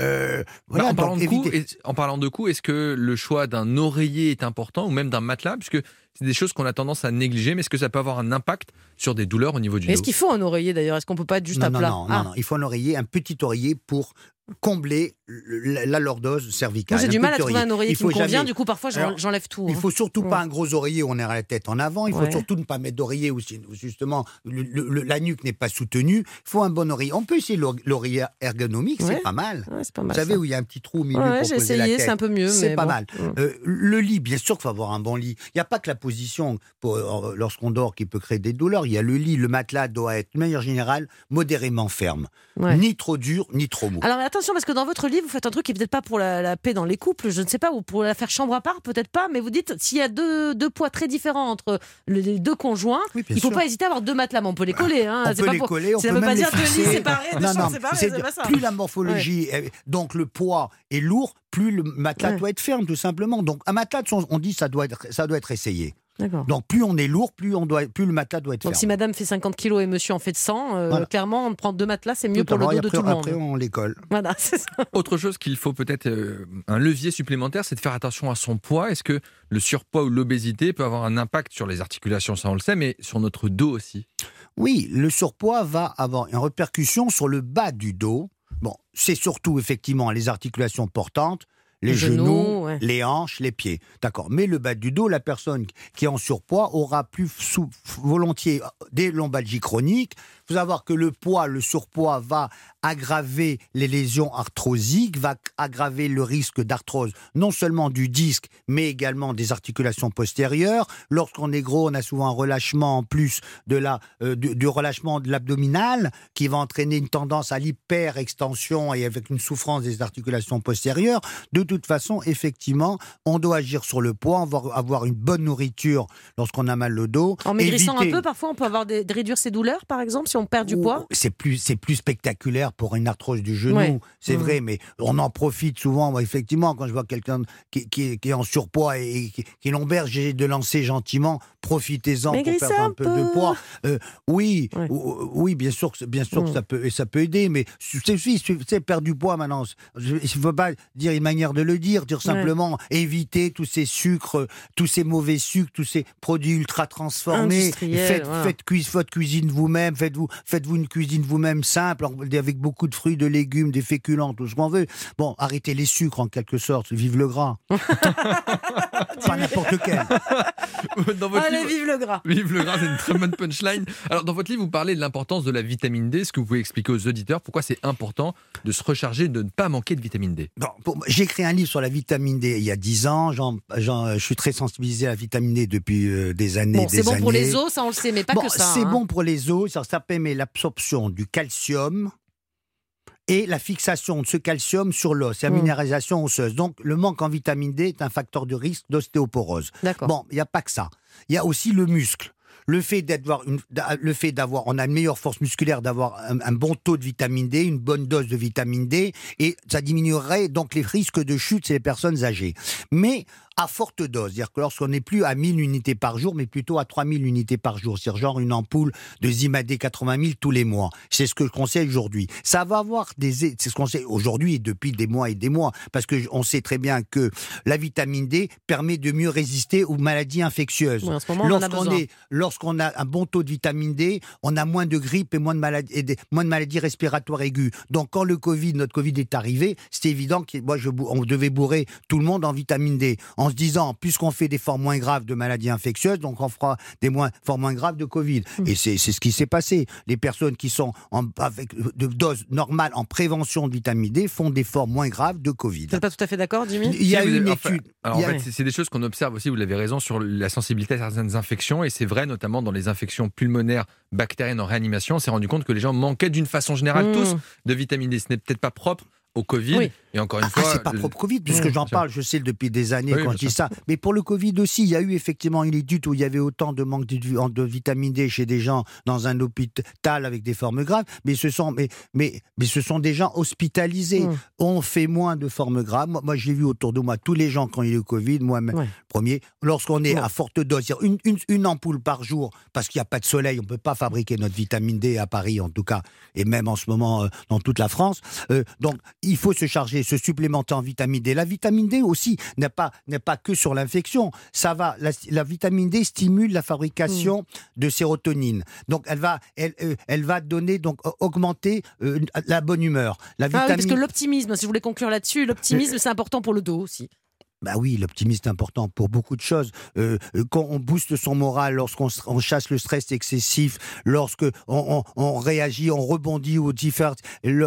[SPEAKER 3] En parlant de cou, est-ce que le choix d'un oreiller est important ou même d'un matelas, puisque c'est des choses qu'on a tendance à négliger, mais est-ce que ça peut avoir un impact sur des douleurs au niveau du dos ?
[SPEAKER 2] Est-ce qu'il faut un oreiller d'ailleurs ? Est-ce qu'on ne peut pas être juste à plat ?
[SPEAKER 8] Non, il faut un oreiller, un petit oreiller pour combler la lordose cervicale.
[SPEAKER 2] Moi, j'ai du mal à trouver un oreiller qui me convient, du coup parfois j'enlève tout.
[SPEAKER 8] Il ne faut surtout pas un gros oreiller où on a la tête en avant, il faut surtout ne pas mettre d'oreiller où justement la nuque n'est pas soutenue, il faut un bon oreiller. On peut essayer l'oreiller ergonomique, c'est pas mal.
[SPEAKER 2] C'est pas mal.
[SPEAKER 8] Vous savez où il y a un petit trou au milieu pour poser la tête.
[SPEAKER 2] C'est un peu mieux.
[SPEAKER 8] C'est pas mal. Le lit, bien sûr qu'il faut avoir un bon lit. Il n'y a pas que la position lorsqu'on dort qui peut créer des douleurs, il y a le lit, le matelas doit être de manière générale modérément ferme. Ni trop dur, ni trop mou.
[SPEAKER 2] Alors attention, parce que dans votre livre, vous faites un truc qui est peut-être pas pour la paix dans les couples, je ne sais pas, ou pour la faire chambre à part, peut-être pas, mais vous dites, s'il y a deux poids très différents entre les deux conjoints, il ne faut pas hésiter à avoir 2 matelas, mais on peut les coller.
[SPEAKER 8] On peut les coller, on peut même les fixer. Ça ne veut pas dire 2 lits séparés, 2 chambres séparées, c'est pas ça. Plus la morphologie, donc le poids est lourd, plus le matelas doit être ferme, tout simplement. Donc un matelas, on dit, ça doit être essayé.
[SPEAKER 2] D'accord.
[SPEAKER 8] Donc plus on est lourd, plus le matelas doit être ferme.
[SPEAKER 2] Donc si madame fait 50 kilos et monsieur en fait 100, clairement on prend 2 matelas, c'est mieux pour le dos de tout le monde.
[SPEAKER 8] Après on les colle.
[SPEAKER 2] Voilà, c'est ça.
[SPEAKER 3] Autre chose qu'il faut peut-être, un levier supplémentaire, c'est de faire attention à son poids. Est-ce que le surpoids ou l'obésité peut avoir un impact sur les articulations, ça on le sait, mais sur notre dos aussi ?
[SPEAKER 8] Oui, le surpoids va avoir une répercussion sur le bas du dos. Bon, c'est surtout effectivement les articulations portantes, les genoux, les hanches, les pieds. D'accord. Mais le bas du dos, la personne qui est en surpoids aura plus volontiers des lombalgies chroniques. Il faut savoir que le surpoids va aggraver les lésions arthrosiques, va aggraver le risque d'arthrose, non seulement du disque, mais également des articulations postérieures. Lorsqu'on est gros, on a souvent un relâchement en plus du relâchement de l'abdominal, qui va entraîner une tendance à l'hyperextension et avec une souffrance des articulations postérieures. De toute façon, effectivement, on doit agir sur le poids, avoir une bonne nourriture lorsqu'on a mal au dos.
[SPEAKER 2] En maigrissant un peu, parfois, on peut réduire ses douleurs, par exemple, si on perd du poids. C'est plus
[SPEAKER 8] spectaculaire pour une arthrose du genou, c'est vrai, mais on en profite souvent. Moi, effectivement, quand je vois quelqu'un qui est en surpoids et qui est lombaire, j'ai de lancer gentiment profitez-en pour
[SPEAKER 2] Maigrissez
[SPEAKER 8] perdre un peu de poids. Oui,
[SPEAKER 2] Ouais.
[SPEAKER 8] oui, bien sûr que ça peut aider, mais c'est perdre du poids maintenant. Il ne faut pas dire une manière de le dire simplement éviter tous ces sucres, tous ces mauvais sucres, tous ces produits ultra transformés. Faites votre cuisine vous-même, faites-vous une cuisine vous-même simple, avec beaucoup de fruits, de légumes, des féculents, tout ce qu'on veut. Bon, arrêtez les sucres en quelque sorte, vive le gras. Pas n'importe lequel.
[SPEAKER 2] Allez, vive le gras.
[SPEAKER 3] Vive le gras, c'est une très bonne punchline. Alors, dans votre livre, vous parlez de l'importance de la vitamine D. Est-ce que vous pouvez expliquer aux auditeurs pourquoi c'est important de se recharger, de ne pas manquer de vitamine D?
[SPEAKER 8] J'ai écrit un livre sur la vitamine D il y a 10 ans. Je suis très sensibilisé à la vitamine D depuis des années.
[SPEAKER 2] C'est bon pour les os, ça on le sait, mais pas que ça.
[SPEAKER 8] C'est bon pour les os, ça permet l'absorption du calcium et la fixation de ce calcium sur l'os, la minéralisation osseuse. Donc, le manque en vitamine D est un facteur de risque d'ostéoporose.
[SPEAKER 2] D'accord.
[SPEAKER 8] Bon, il n'y a pas que ça. Il y a aussi le muscle. On a une meilleure force musculaire, d'avoir un bon taux de vitamine D, une bonne dose de vitamine D, et ça diminuerait donc les risques de chute chez les personnes âgées. Mais à forte dose, c'est-à-dire que lorsqu'on n'est plus à 1000 unités par jour, mais plutôt à 3000 unités par jour, c'est-à-dire genre une ampoule de Zimadé 80 000 tous les mois. C'est ce que je conseille aujourd'hui. Ça va avoir c'est ce qu'on sait aujourd'hui et depuis des mois et des mois, parce que on sait très bien que la vitamine D permet de mieux résister aux maladies infectieuses.
[SPEAKER 2] Oui, en ce moment, on en a besoin.
[SPEAKER 8] Lorsqu'on a un bon taux de vitamine D, on a moins de grippe et moins de maladies respiratoires aiguës. Donc quand notre Covid est arrivé, c'était évident on devait bourrer tout le monde en vitamine D. En se disant, puisqu'on fait des formes moins graves de maladies infectieuses, donc on fera des formes moins graves de Covid. Et c'est ce qui s'est passé. Les personnes qui sont avec de doses normales en prévention de vitamine D font des formes moins graves de Covid.
[SPEAKER 2] Vous n'êtes pas tout à fait d'accord, Jimmy?
[SPEAKER 8] Il y a une étude.
[SPEAKER 3] Alors, en fait, c'est des choses qu'on observe aussi, vous l'avez raison, sur la sensibilité à certaines infections, et c'est vrai notamment dans les infections pulmonaires bactériennes en réanimation. On s'est rendu compte que les gens manquaient d'une façon générale tous de vitamine D. Ce n'est peut-être pas propre au Covid.
[SPEAKER 2] Oui.
[SPEAKER 3] Et encore une fois,
[SPEAKER 8] c'est pas propre Covid, puisque j'en parle, je sais depuis des années quand je dis ça. Mais pour le Covid aussi, il y a eu effectivement une étude où il y avait autant de manque de vitamine D chez des gens dans un hôpital avec des formes graves, mais ce sont des gens hospitalisés. On fait moins de formes graves. Moi, j'ai vu autour de moi tous les gens quand il y a eu le Covid, moi-même premier, lorsqu'on est à forte dose, une ampoule par jour, parce qu'il n'y a pas de soleil, on ne peut pas fabriquer notre vitamine D à Paris en tout cas, et même en ce moment dans toute la France. Donc, il faut se supplémenter en vitamine D. La vitamine D aussi n'est pas que sur l'infection. Ça va, la vitamine D stimule la fabrication de sérotonine. Donc elle va donner, donc augmenter la bonne humeur.
[SPEAKER 2] Oui, parce que l'optimisme, si je voulais conclure là-dessus, l'optimisme c'est important pour le dos aussi.
[SPEAKER 8] Bah oui, l'optimisme est important pour beaucoup de choses. Quand on booste son moral, lorsqu'on chasse le stress excessif, on réagit, on rebondit aux diverses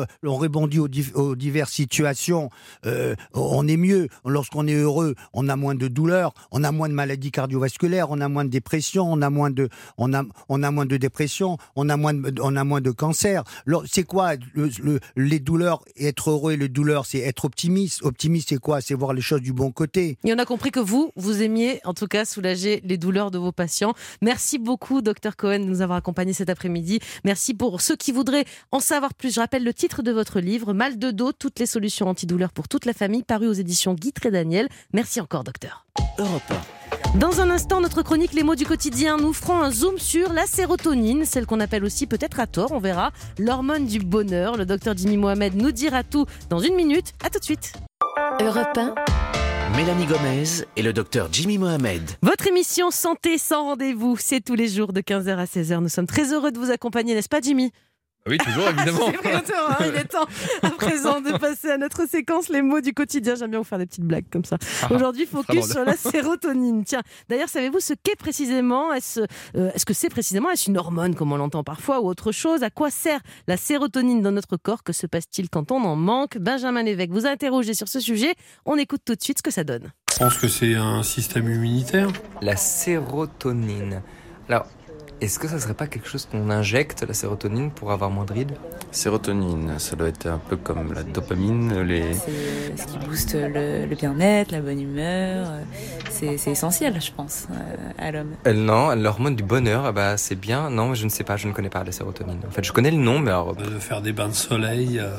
[SPEAKER 8] situations, on est mieux. Lorsqu'on est heureux, on a moins de douleurs, on a moins de maladies cardiovasculaires, on a moins de dépression, on a moins de dépression, on a moins de cancer. C'est quoi les douleurs? Être heureux et les douleurs, c'est être optimiste. Optimiste, c'est quoi? C'est voir les choses du bon côté.
[SPEAKER 2] Et on a compris que vous aimiez en tout cas soulager les douleurs de vos patients. Merci beaucoup, Dr Cohen, de nous avoir accompagnés cet après-midi. Merci pour ceux qui voudraient en savoir plus. Je rappelle le titre de votre livre, Mal de dos, toutes les solutions antidouleurs pour toute la famille, paru aux éditions Guy Trédaniel. Merci encore, docteur.
[SPEAKER 1] Europe 1.
[SPEAKER 2] Dans un instant, notre chronique Les mots du quotidien, nous ferons un zoom sur la sérotonine, celle qu'on appelle aussi, peut-être à tort, on verra, l'hormone du bonheur. Le docteur Jimmy Mohamed nous dira tout dans une minute. À tout de suite.
[SPEAKER 1] Europe 1. Mélanie Gomez et le docteur Jimmy Mohamed.
[SPEAKER 2] Votre émission Santé sans rendez-vous, c'est tous les jours de 15h à 16h. Nous sommes très heureux de vous accompagner, n'est-ce pas, Jimmy ?
[SPEAKER 3] Oui, toujours, évidemment.
[SPEAKER 2] C'est vrai, il est temps à présent de passer à notre séquence Les mots du quotidien. J'aime bien vous faire des petites blagues comme ça. Aujourd'hui, focus sur la sérotonine. Tiens, d'ailleurs, savez-vous ce qu'est précisément ? Est-ce une hormone, comme on l'entend parfois, ou autre chose ? À quoi sert la sérotonine dans notre corps ? Que se passe-t-il quand on en manque ? Benjamin Lévesque vous a interrogé sur ce sujet. On écoute tout de suite ce que ça donne.
[SPEAKER 7] Je pense que c'est un système immunitaire.
[SPEAKER 9] La sérotonine. Alors, est-ce que ça serait pas quelque chose qu'on injecte, la sérotonine, pour avoir moins de rides ?
[SPEAKER 10] Sérotonine, ça doit être un peu comme la dopamine.
[SPEAKER 11] C'est ce qui booste le bien-être, la bonne humeur. C'est essentiel, je pense, à l'homme.
[SPEAKER 9] Non, l'hormone du bonheur, c'est bien. Non, je ne sais pas, je ne connais pas la sérotonine. En fait, je connais le nom, mais alors...
[SPEAKER 7] De faire des bains de soleil,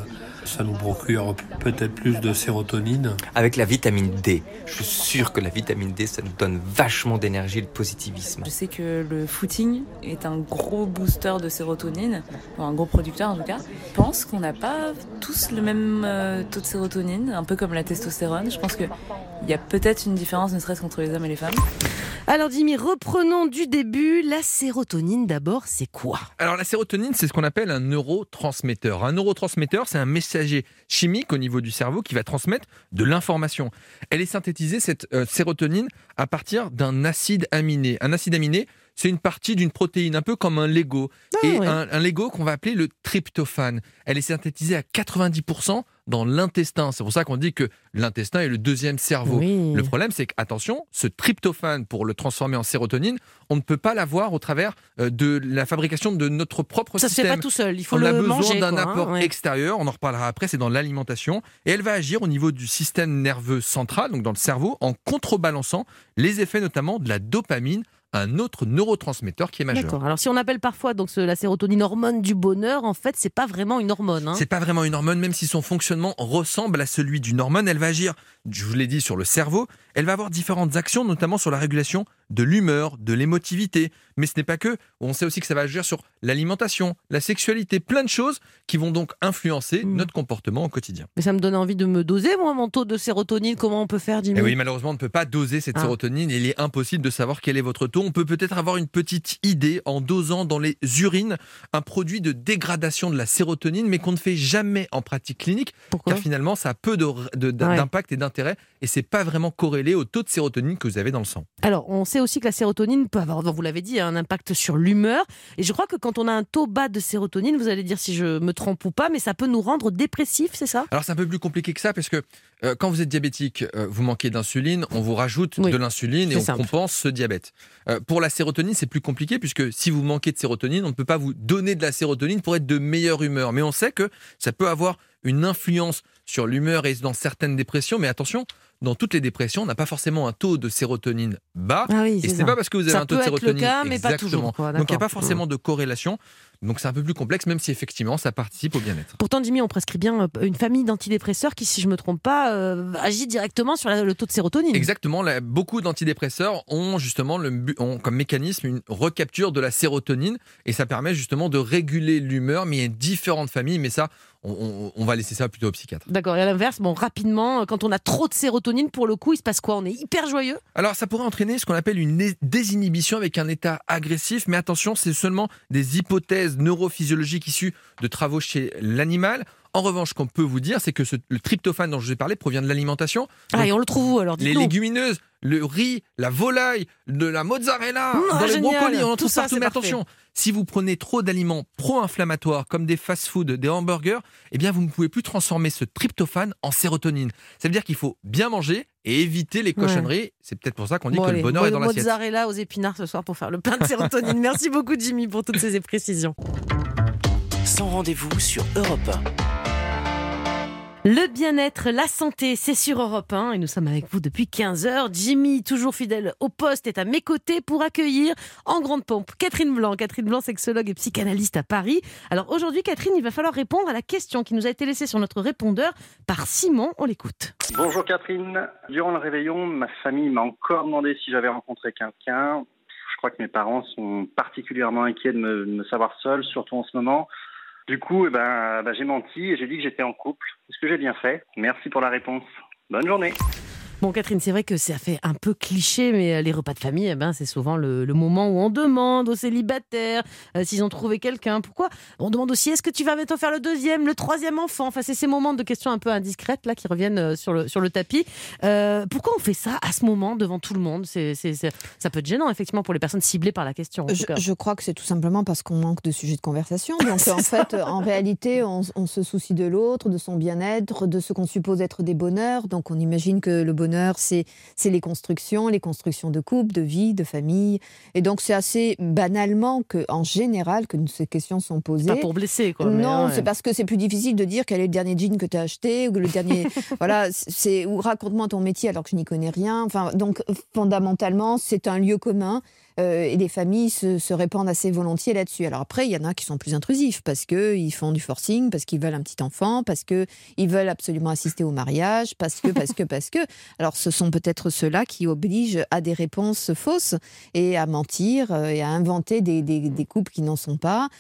[SPEAKER 7] Ça nous procure peut-être plus de sérotonine.
[SPEAKER 9] Avec la vitamine D, je suis sûr que la vitamine D, ça nous donne vachement d'énergie et de positivisme.
[SPEAKER 11] Je sais que le footing est un gros booster de sérotonine, ou un gros producteur en tout cas. Je pense qu'on n'a pas tous le même taux de sérotonine, un peu comme la testostérone. Je pense qu'il y a peut-être une différence, ne serait-ce qu'entre les hommes et les femmes.
[SPEAKER 2] Alors Jimmy, reprenons du début. La sérotonine d'abord, c'est quoi ?
[SPEAKER 3] Alors la sérotonine, c'est ce qu'on appelle un neurotransmetteur. Un neurotransmetteur, c'est un messager chimique au niveau du cerveau qui va transmettre de l'information. Elle est synthétisée, cette sérotonine, à partir d'un acide aminé. Un acide aminé, c'est une partie d'une protéine, un peu comme un Lego. Un Lego qu'on va appeler le tryptophane. Elle est synthétisée à 90% dans l'intestin. C'est pour ça qu'on dit que l'intestin est le deuxième cerveau.
[SPEAKER 2] Oui.
[SPEAKER 3] Le problème, c'est que, attention, ce tryptophane, pour le transformer en sérotonine, on ne peut pas l'avoir au travers de la fabrication de notre propre système.
[SPEAKER 2] Ça se fait pas tout seul, il faut
[SPEAKER 3] on
[SPEAKER 2] le
[SPEAKER 3] a besoin
[SPEAKER 2] manger.
[SPEAKER 3] d'un apport extérieur, on en reparlera après, c'est dans l'alimentation. Et elle va agir au niveau du système nerveux central, donc dans le cerveau, en contrebalançant les effets notamment de la dopamine, un autre neurotransmetteur qui est majeur.
[SPEAKER 2] D'accord. Alors si on appelle parfois donc la sérotonine hormone du bonheur, en fait, c'est pas vraiment une hormone.
[SPEAKER 3] C'est pas vraiment une hormone, même si son fonctionnement ressemble à celui d'une hormone. Elle va agir, je vous l'ai dit, sur le cerveau. Elle va avoir différentes actions, notamment sur la régulation de l'humeur, de l'émotivité. Mais ce n'est pas que. On sait aussi que ça va agir sur l'alimentation, la sexualité, plein de choses qui vont donc influencer notre comportement au quotidien.
[SPEAKER 2] Mais ça me donne envie de me doser, moi, mon taux de sérotonine. Comment on peut faire, Jimmy ?
[SPEAKER 3] Et oui, malheureusement, on ne peut pas doser cette sérotonine. Il est impossible de savoir quel est votre taux. On peut peut-être avoir une petite idée en dosant dans les urines un produit de dégradation de la sérotonine, mais qu'on ne fait jamais en pratique clinique.
[SPEAKER 2] Pourquoi ?
[SPEAKER 3] Car finalement, ça a peu d'impact et d'intérêt. Et ce n'est pas vraiment corrélé au taux de sérotonine que vous avez dans le sang.
[SPEAKER 2] Alors, on sait aussi que la sérotonine peut avoir, vous l'avez dit, un impact sur l'humeur. Et je crois que quand on a un taux bas de sérotonine, vous allez dire si je me trompe ou pas, mais ça peut nous rendre dépressifs, c'est ça ?
[SPEAKER 3] Alors, c'est un peu plus compliqué que ça, parce que quand vous êtes diabétique, vous manquez d'insuline, on vous rajoute de l'insuline et on compense ce diabète. Pour la sérotonine, c'est plus compliqué, puisque si vous manquez de sérotonine, on ne peut pas vous donner de la sérotonine pour être de meilleure humeur. Mais on sait que ça peut avoir une influence sur l'humeur et dans certaines dépressions. Mais attention, dans toutes les dépressions, on n'a pas forcément un taux de sérotonine bas. Et ce n'est pas parce que vous avez un taux de sérotonine.
[SPEAKER 2] Ça peut être le cas, mais pas toujours.
[SPEAKER 3] Donc il n'y a pas forcément de corrélation. Donc c'est un peu plus complexe, même si effectivement ça participe au bien-être.
[SPEAKER 2] Pourtant, Jimmy, on prescrit bien une famille d'antidépresseurs qui, si je ne me trompe pas, agit directement sur le taux de sérotonine.
[SPEAKER 3] Exactement. Beaucoup d'antidépresseurs ont justement comme mécanisme une recapture de la sérotonine et ça permet justement de réguler l'humeur. Mais il y a différentes familles, mais ça, on va laisser ça plutôt au psychiatre.
[SPEAKER 2] D'accord. Et à l'inverse, rapidement, quand on a trop de sérotonine, pour le coup, il se passe quoi ? On est hyper joyeux ?
[SPEAKER 3] Alors, ça pourrait entraîner ce qu'on appelle une désinhibition avec un état agressif. Mais attention, c'est seulement des hypothèses neurophysiologiques issues de travaux chez l'animal. En revanche, ce qu'on peut vous dire, c'est que le tryptophane dont je vous ai parlé provient de l'alimentation.
[SPEAKER 2] Et on le trouve où alors ?
[SPEAKER 3] Les légumineuses, le riz, la volaille, de la mozzarella, dans les brocolis, on en trouve partout. Mais attention, si vous prenez trop d'aliments pro-inflammatoires comme des fast-foods, des hamburgers, eh bien vous ne pouvez plus transformer ce tryptophane en sérotonine. Ça veut dire qu'il faut bien manger et éviter les cochonneries. C'est peut-être pour ça qu'on dit que le bonheur est dans l'assiette.
[SPEAKER 2] Mozzarella aux épinards ce soir pour faire le plein de sérotonine. Merci beaucoup Jimmy pour toutes ces précisions.
[SPEAKER 1] Sans rendez-vous sur Europe 1.
[SPEAKER 2] Le bien-être, la santé, c'est sur Europe 1 et nous sommes avec vous depuis 15h. Jimmy, toujours fidèle au poste, est à mes côtés pour accueillir en grande pompe Catherine Blanc. Catherine Blanc, sexologue et psychanalyste à Paris. Alors aujourd'hui, Catherine, il va falloir répondre à la question qui nous a été laissée sur notre répondeur par Simon. On l'écoute.
[SPEAKER 12] Bonjour Catherine. Durant le réveillon, ma famille m'a encore demandé si j'avais rencontré quelqu'un. Je crois que mes parents sont particulièrement inquiets de me savoir seul, surtout en ce moment. Du coup, j'ai menti et j'ai dit que j'étais en couple. Est-ce que j'ai bien fait ? Merci pour la réponse. Bonne journée.
[SPEAKER 2] Bon Catherine, c'est vrai que ça fait un peu cliché, mais les repas de famille, c'est souvent le moment où on demande aux célibataires s'ils ont trouvé quelqu'un. Pourquoi ? On demande aussi, est-ce que tu vas bientôt faire le deuxième, le troisième enfant ? Enfin, c'est ces moments de questions un peu indiscrètes là qui reviennent sur le tapis. Pourquoi on fait ça à ce moment devant tout le monde ? Ça peut être gênant effectivement pour les personnes ciblées par la question.
[SPEAKER 13] Je crois que c'est tout simplement parce qu'on manque de sujets de conversation. Donc en réalité, on se soucie de l'autre, de son bien-être, de ce qu'on suppose être des bonheurs. Donc on imagine que le bonheur, c'est les constructions de couple, de vie, de famille. Et donc, c'est assez banalement en général, que ces questions sont posées.
[SPEAKER 2] Pas pour blesser, quoi.
[SPEAKER 13] Non, c'est parce que c'est plus difficile de dire quel est le dernier jean que tu as acheté, ou le dernier... voilà, ou raconte-moi ton métier alors que je n'y connais rien. Enfin, donc, fondamentalement, c'est un lieu commun et les familles se répandent assez volontiers là-dessus. Alors après, il y en a qui sont plus intrusifs parce qu'ils font du forcing, parce qu'ils veulent un petit enfant, parce qu'ils veulent absolument assister au mariage, parce que. Alors ce sont peut-être ceux-là qui obligent à des réponses fausses et à mentir et à inventer des couples qui n'en sont pas.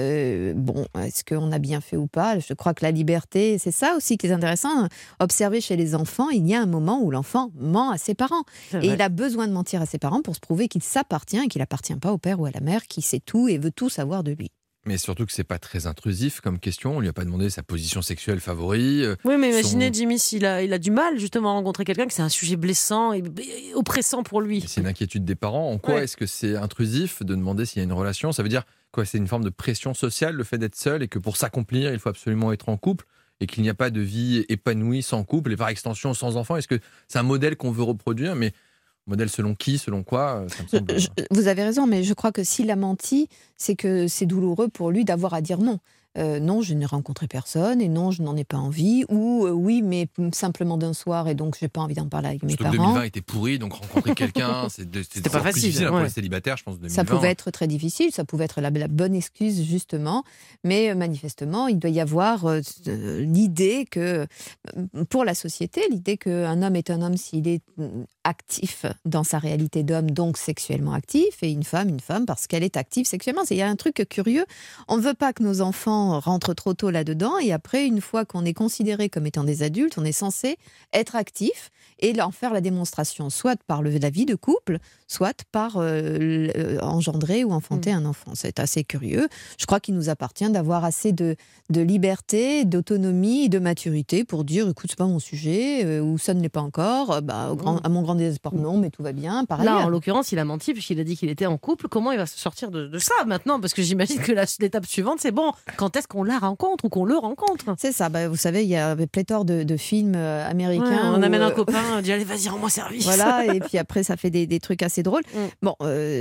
[SPEAKER 13] Est-ce qu'on a bien fait ou pas ? Je crois que la liberté, c'est ça aussi qui est intéressant. Observer chez les enfants, il y a un moment où l'enfant ment à ses parents. Et il a besoin de mentir à ses parents pour se prouver qu'il s'appartient et qu'il n'appartient pas au père ou à la mère qui sait tout et veut tout savoir de lui.
[SPEAKER 3] Mais surtout que c'est pas très intrusif comme question. On lui a pas demandé sa position sexuelle favori.
[SPEAKER 2] Oui, mais imaginez Jimmy s'il a du mal justement à rencontrer quelqu'un que c'est un sujet blessant et oppressant pour lui.
[SPEAKER 3] C'est une inquiétude des parents. En quoi est-ce que c'est intrusif de demander s'il y a une relation ? Ça veut dire quoi ? C'est une forme de pression sociale, le fait d'être seul et que pour s'accomplir, il faut absolument être en couple et qu'il n'y a pas de vie épanouie sans couple et par extension sans enfant. Est-ce que c'est un modèle qu'on veut reproduire ? Mais modèle selon qui, selon quoi, ça me semble...
[SPEAKER 13] Vous avez raison, mais je crois que s'il a menti, c'est que c'est douloureux pour lui d'avoir à dire non. Non, je n'ai rencontré personne, et non, je n'en ai pas envie, ou oui, mais simplement d'un soir, et donc je n'ai pas envie d'en parler avec mes parents.
[SPEAKER 3] 2020 était pourri, donc rencontrer quelqu'un, c'était
[SPEAKER 2] pas facile.
[SPEAKER 3] Difficile pour les célibataires, je pense, 2020.
[SPEAKER 13] Ça pouvait être très difficile, ça pouvait être la bonne excuse, justement, mais manifestement, il doit y avoir l'idée que, pour la société, l'idée qu'un homme est un homme s'il est actif dans sa réalité d'homme, donc sexuellement actif, et une femme parce qu'elle est active sexuellement. Il y a un truc curieux, on ne veut pas que nos enfants rentrent trop tôt là-dedans, et après, une fois qu'on est considéré comme étant des adultes, on est censé être actif et en faire la démonstration, soit par la vie de couple, soit par engendrer ou enfanter un enfant. C'est assez curieux. Je crois qu'il nous appartient d'avoir assez de liberté, d'autonomie et de maturité pour dire, écoute, c'est pas mon sujet, ou ça ne l'est pas encore, à mon grand désespoir, non, mais tout va bien.
[SPEAKER 2] Là, en l'occurrence, il a menti puisqu'il a dit qu'il était en couple. Comment il va se sortir de ça maintenant ? Parce que j'imagine que l'étape suivante, c'est bon, quand est-ce qu'on la rencontre ou qu'on le rencontre ?
[SPEAKER 13] C'est ça. Vous savez, il y a pléthore de films américains.
[SPEAKER 2] On amène un copain, on dit allez, vas-y, rends-moi service.
[SPEAKER 13] Voilà, et puis après, ça fait des trucs assez drôles. Bon,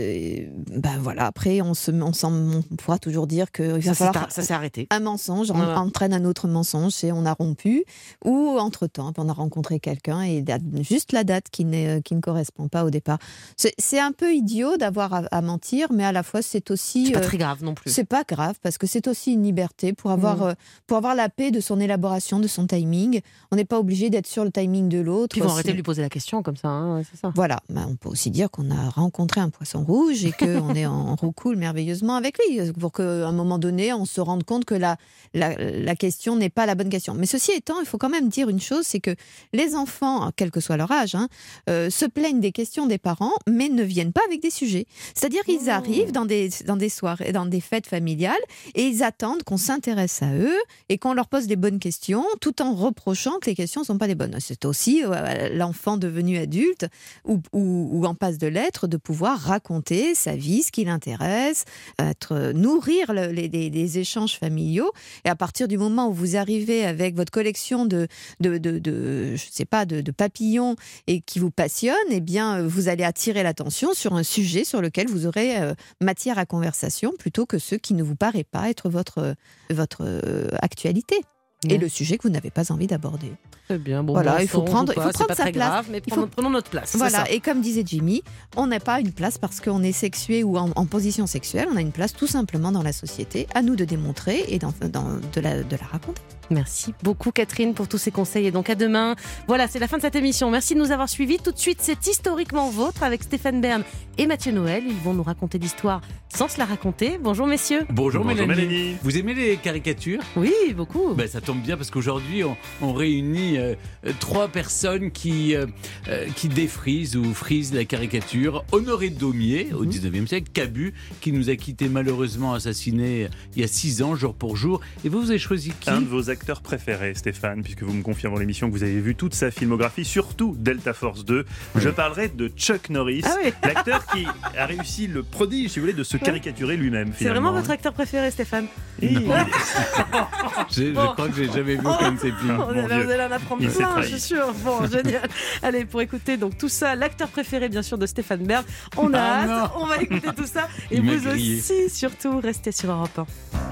[SPEAKER 13] voilà, après, on pourra toujours dire que
[SPEAKER 2] ça s'est arrêté.
[SPEAKER 13] Un mensonge entraîne un autre mensonge, et on a rompu, ou entre-temps, on a rencontré quelqu'un et juste la date qui ne correspond pas au départ. C'est un peu idiot d'avoir à mentir, mais à la fois, c'est aussi...
[SPEAKER 2] C'est pas très grave non plus.
[SPEAKER 13] C'est pas grave, parce que c'est aussi une liberté pour avoir la paix de son élaboration, de son timing. On n'est pas obligé d'être sur le timing de l'autre.
[SPEAKER 2] Puis ils vont arrêter de lui poser la question comme ça, c'est ça.
[SPEAKER 13] Voilà, on peut aussi dire qu'on a rencontré un poisson rouge et qu'on est en roucoule merveilleusement avec lui, pour qu'à un moment donné, on se rende compte que la question n'est pas la bonne question. Mais ceci étant, il faut quand même dire une chose, c'est que les enfants, quel que soit leur âge, se plaignent des questions des parents, mais ne viennent pas avec des sujets. C'est-à-dire qu'ils arrivent dans des soirées, dans des fêtes familiales, et ils attendent qu'on s'intéresse à eux et qu'on leur pose des bonnes questions, tout en reprochant que les questions ne sont pas les bonnes. C'est aussi l'enfant devenu adulte ou en passe de l'être, de pouvoir raconter sa vie, ce qui l'intéresse, nourrir les échanges familiaux. Et à partir du moment où vous arrivez avec votre collection de papillons et qui vous passionne, eh bien, vous allez attirer l'attention sur un sujet sur lequel vous aurez matière à conversation, plutôt que ceux qui ne vous paraît pas être votre actualité. Et le sujet que vous n'avez pas envie d'aborder.
[SPEAKER 2] Très bien. Bon,
[SPEAKER 13] voilà, il faut prendre sa place.
[SPEAKER 2] Grave, mais prenons notre place.
[SPEAKER 13] Voilà, et comme disait Jimmy, on n'a pas une place parce qu'on est sexué ou en position sexuelle. On a une place tout simplement dans la société. À nous de démontrer et de la raconter.
[SPEAKER 2] Merci beaucoup Catherine pour tous ces conseils, et donc à demain. Voilà, c'est la fin de cette émission. Merci de nous avoir suivis. Tout de suite, c'est Historiquement Vôtre avec Stéphane Bern et Mathieu Noël. Ils vont nous raconter l'histoire sans se la raconter. Bonjour messieurs.
[SPEAKER 14] Bonjour Mélanie. Vous aimez les caricatures ?
[SPEAKER 2] Oui, beaucoup.
[SPEAKER 14] Ça tombe bien parce qu'aujourd'hui on réunit 3 personnes qui défrisent ou frisent la caricature. Honoré Daumier, au 19e siècle, Cabu, qui nous a quittés malheureusement assassiné il y a 6 ans, jour pour jour. Et vous avez choisi qui ?
[SPEAKER 15] Un de vos acteurs préférés, Stéphane, puisque vous me confirmez dans l'émission que vous avez vu toute sa filmographie, surtout Delta Force 2. Je parlerai de Chuck Norris, l'acteur qui a réussi le prodige, si vous voulez, de se caricaturer lui-même.
[SPEAKER 2] C'est vraiment votre acteur préféré, Stéphane ?
[SPEAKER 14] Je crois que j'ai jamais vu aucun de ces films.
[SPEAKER 2] Vous allez en apprendre plein, je suis sûre. Bon, génial. Allez, pour écouter donc tout ça, l'acteur préféré bien sûr de Stéphane Bern, on a hâte, on va écouter tout ça. Et vous aussi, surtout, restez sur Europe 1.